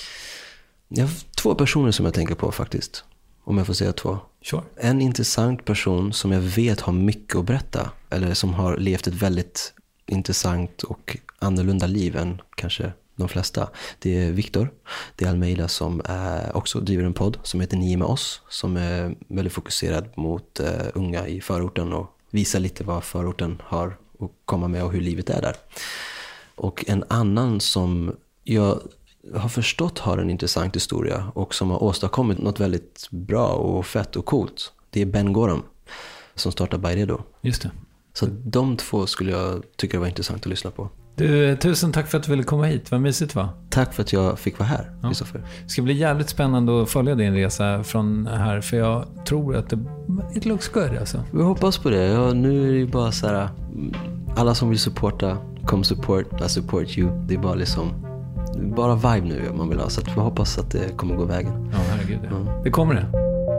Jag har 2 personer som jag tänker på faktiskt. Om jag får säga 2. Sure. En intressant person som jag vet har mycket att berätta. Eller som har levt ett väldigt intressant och annorlunda liv än kanske de flesta. Det är Victor. Det är Almeida som också driver en podd som heter Ni med oss. Som är väldigt fokuserad mot unga i förorten och visar lite vad förorten har att komma med och hur livet är där. Och en annan som jag har förstått har en intressant historia och som har åstadkommit något väldigt bra och fett och coolt. Det är Ben Gorham som startar Byredo. Just det. Så de 2 skulle jag tycka var intressant att lyssna på. Du, tusen tack för att du ville komma hit. Vad mysigt, va? Tack för att jag fick vara här, Christopher. Det ska bli jävligt spännande att följa din resa från här, för jag tror att it looks good alltså. Vi hoppas på det. Ja, nu är det ju bara så här, alla som vill supporta, come support, I support you. Det är bara liksom, bara vibe nu man vill ha, så att vi hoppas att det kommer gå vägen. Ja, herregud. Ja. Det kommer det.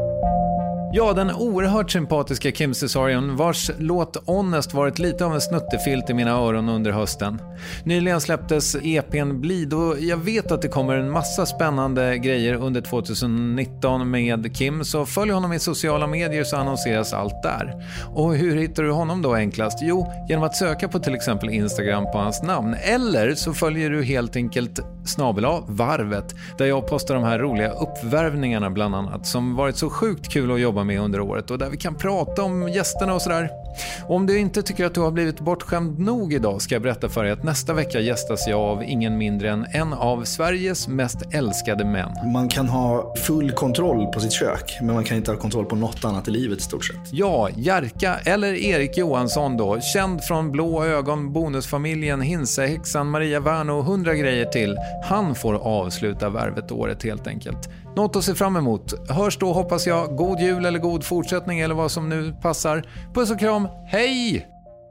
Ja, den oerhört sympatiska Kim Cesarion, vars låt Honest varit lite av en snuttefilt i mina öron under hösten. Nyligen släpptes EP:n Bleed och jag vet att det kommer en massa spännande grejer under 2019 med Kim, så följ honom i sociala medier så annonseras allt där. Och hur hittar du honom då enklast? Jo, genom att söka på till exempel Instagram på hans namn, eller så följer du helt enkelt @varvet, där jag postar de här roliga uppvärvningarna bland annat, som varit så sjukt kul att jobba med under året och där vi kan prata om gästerna och sådär. Och om du inte tycker att du har blivit bortskämd nog idag ska jag berätta för dig att nästa vecka gästas jag av ingen mindre än en av Sveriges mest älskade män. Man kan ha full kontroll på sitt kök, men man kan inte ha kontroll på något annat i livet i stort sett. Ja, Jerka eller Erik Johansson då, känd från Blå ögon, Bonusfamiljen, Hinsehäxan, Maria Wern och 100 grejer till. Han får avsluta Värvet-året helt enkelt. Något att se fram emot. Hörs då, hoppas jag. God jul eller god fortsättning eller vad som nu passar. Puss och kram. Hej!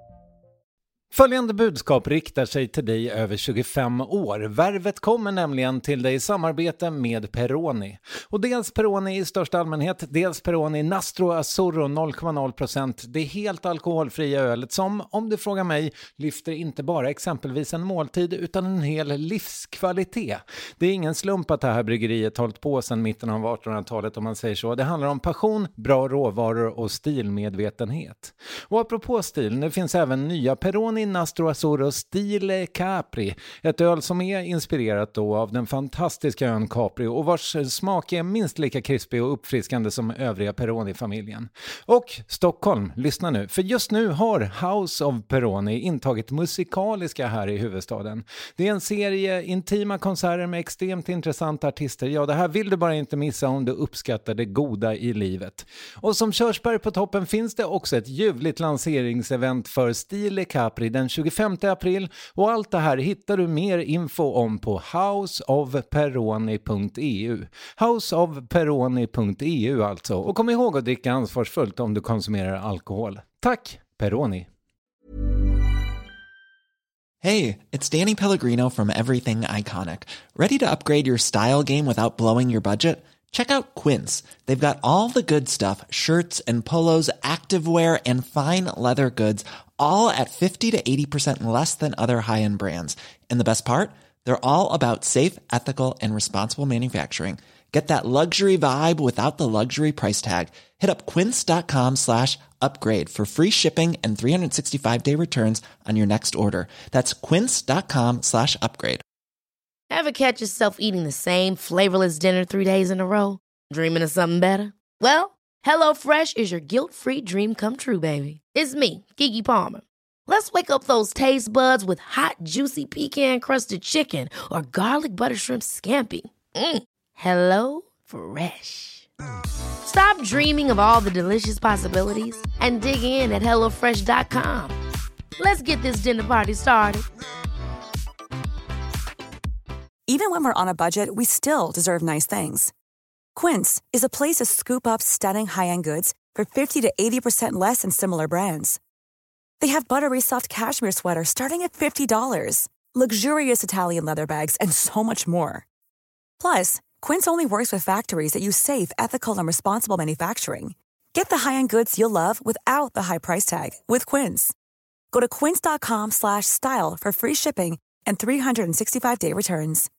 Följande budskap riktar sig till dig över 25 år. Värvet kommer nämligen till dig i samarbete med Peroni. Och dels Peroni i största allmänhet, dels Peroni Nastro Azzurro 0,0%. Det är helt alkoholfria ölet som, om du frågar mig, lyfter inte bara exempelvis en måltid utan en hel livskvalitet. Det är ingen slump att det här bryggeriet hållit på sedan mitten av 1800-talet om man säger så. Det handlar om passion, bra råvaror och stilmedvetenhet. Och apropå stil, nu finns även nya Peroni Nastro Azzurro Stile Capri, ett öl som är inspirerat då av den fantastiska ön Capri och vars smak är minst lika krispig och uppfriskande som övriga Peroni-familjen. Och Stockholm, lyssna nu, för just nu har House of Peroni intagit musikaliska här i huvudstaden. Det är en serie intima konserter med extremt intressanta artister. Ja, det här vill du bara inte missa om du uppskattar det goda i livet. Och som körsbär på toppen finns det också ett ljuvligt lanseringsevent för Stile Capri den 25 april och allt det här hittar du mer info om på houseofperoni.eu. Houseofperoni.eu alltså. Och kom ihåg att dricka ansvarsfullt om du konsumerar alkohol. Tack, Peroni. Hey, it's Danny Pellegrino from Everything Iconic. Ready to upgrade your style game without blowing your budget? Check out Quince. They've got all the good stuff, shirts and polos, activewear and fine leather goods, all at 50 to 80% less than other high-end brands. And the best part? They're all about safe, ethical, and responsible manufacturing. Get that luxury vibe without the luxury price tag. Hit up quince.com/upgrade for free shipping and 365-day returns on your next order. That's quince.com/upgrade. Ever catch yourself eating the same flavorless dinner 3 days in a row? Dreaming of something better? Well, HelloFresh is your guilt-free dream come true, baby. It's me, Keke Palmer. Let's wake up those taste buds with hot, juicy pecan-crusted chicken or garlic butter shrimp scampi. Hello Fresh. Stop dreaming of all the delicious possibilities and dig in at HelloFresh.com. Let's get this dinner party started. Even when we're on a budget, we still deserve nice things. Quince is a place to scoop up stunning high-end goods for 50 to 80% less than similar brands. They have buttery soft cashmere sweaters starting at $50, luxurious Italian leather bags, and so much more. Plus, Quince only works with factories that use safe, ethical, and responsible manufacturing. Get the high-end goods you'll love without the high price tag with Quince. Go to quince.com/style for free shipping and 365-day returns.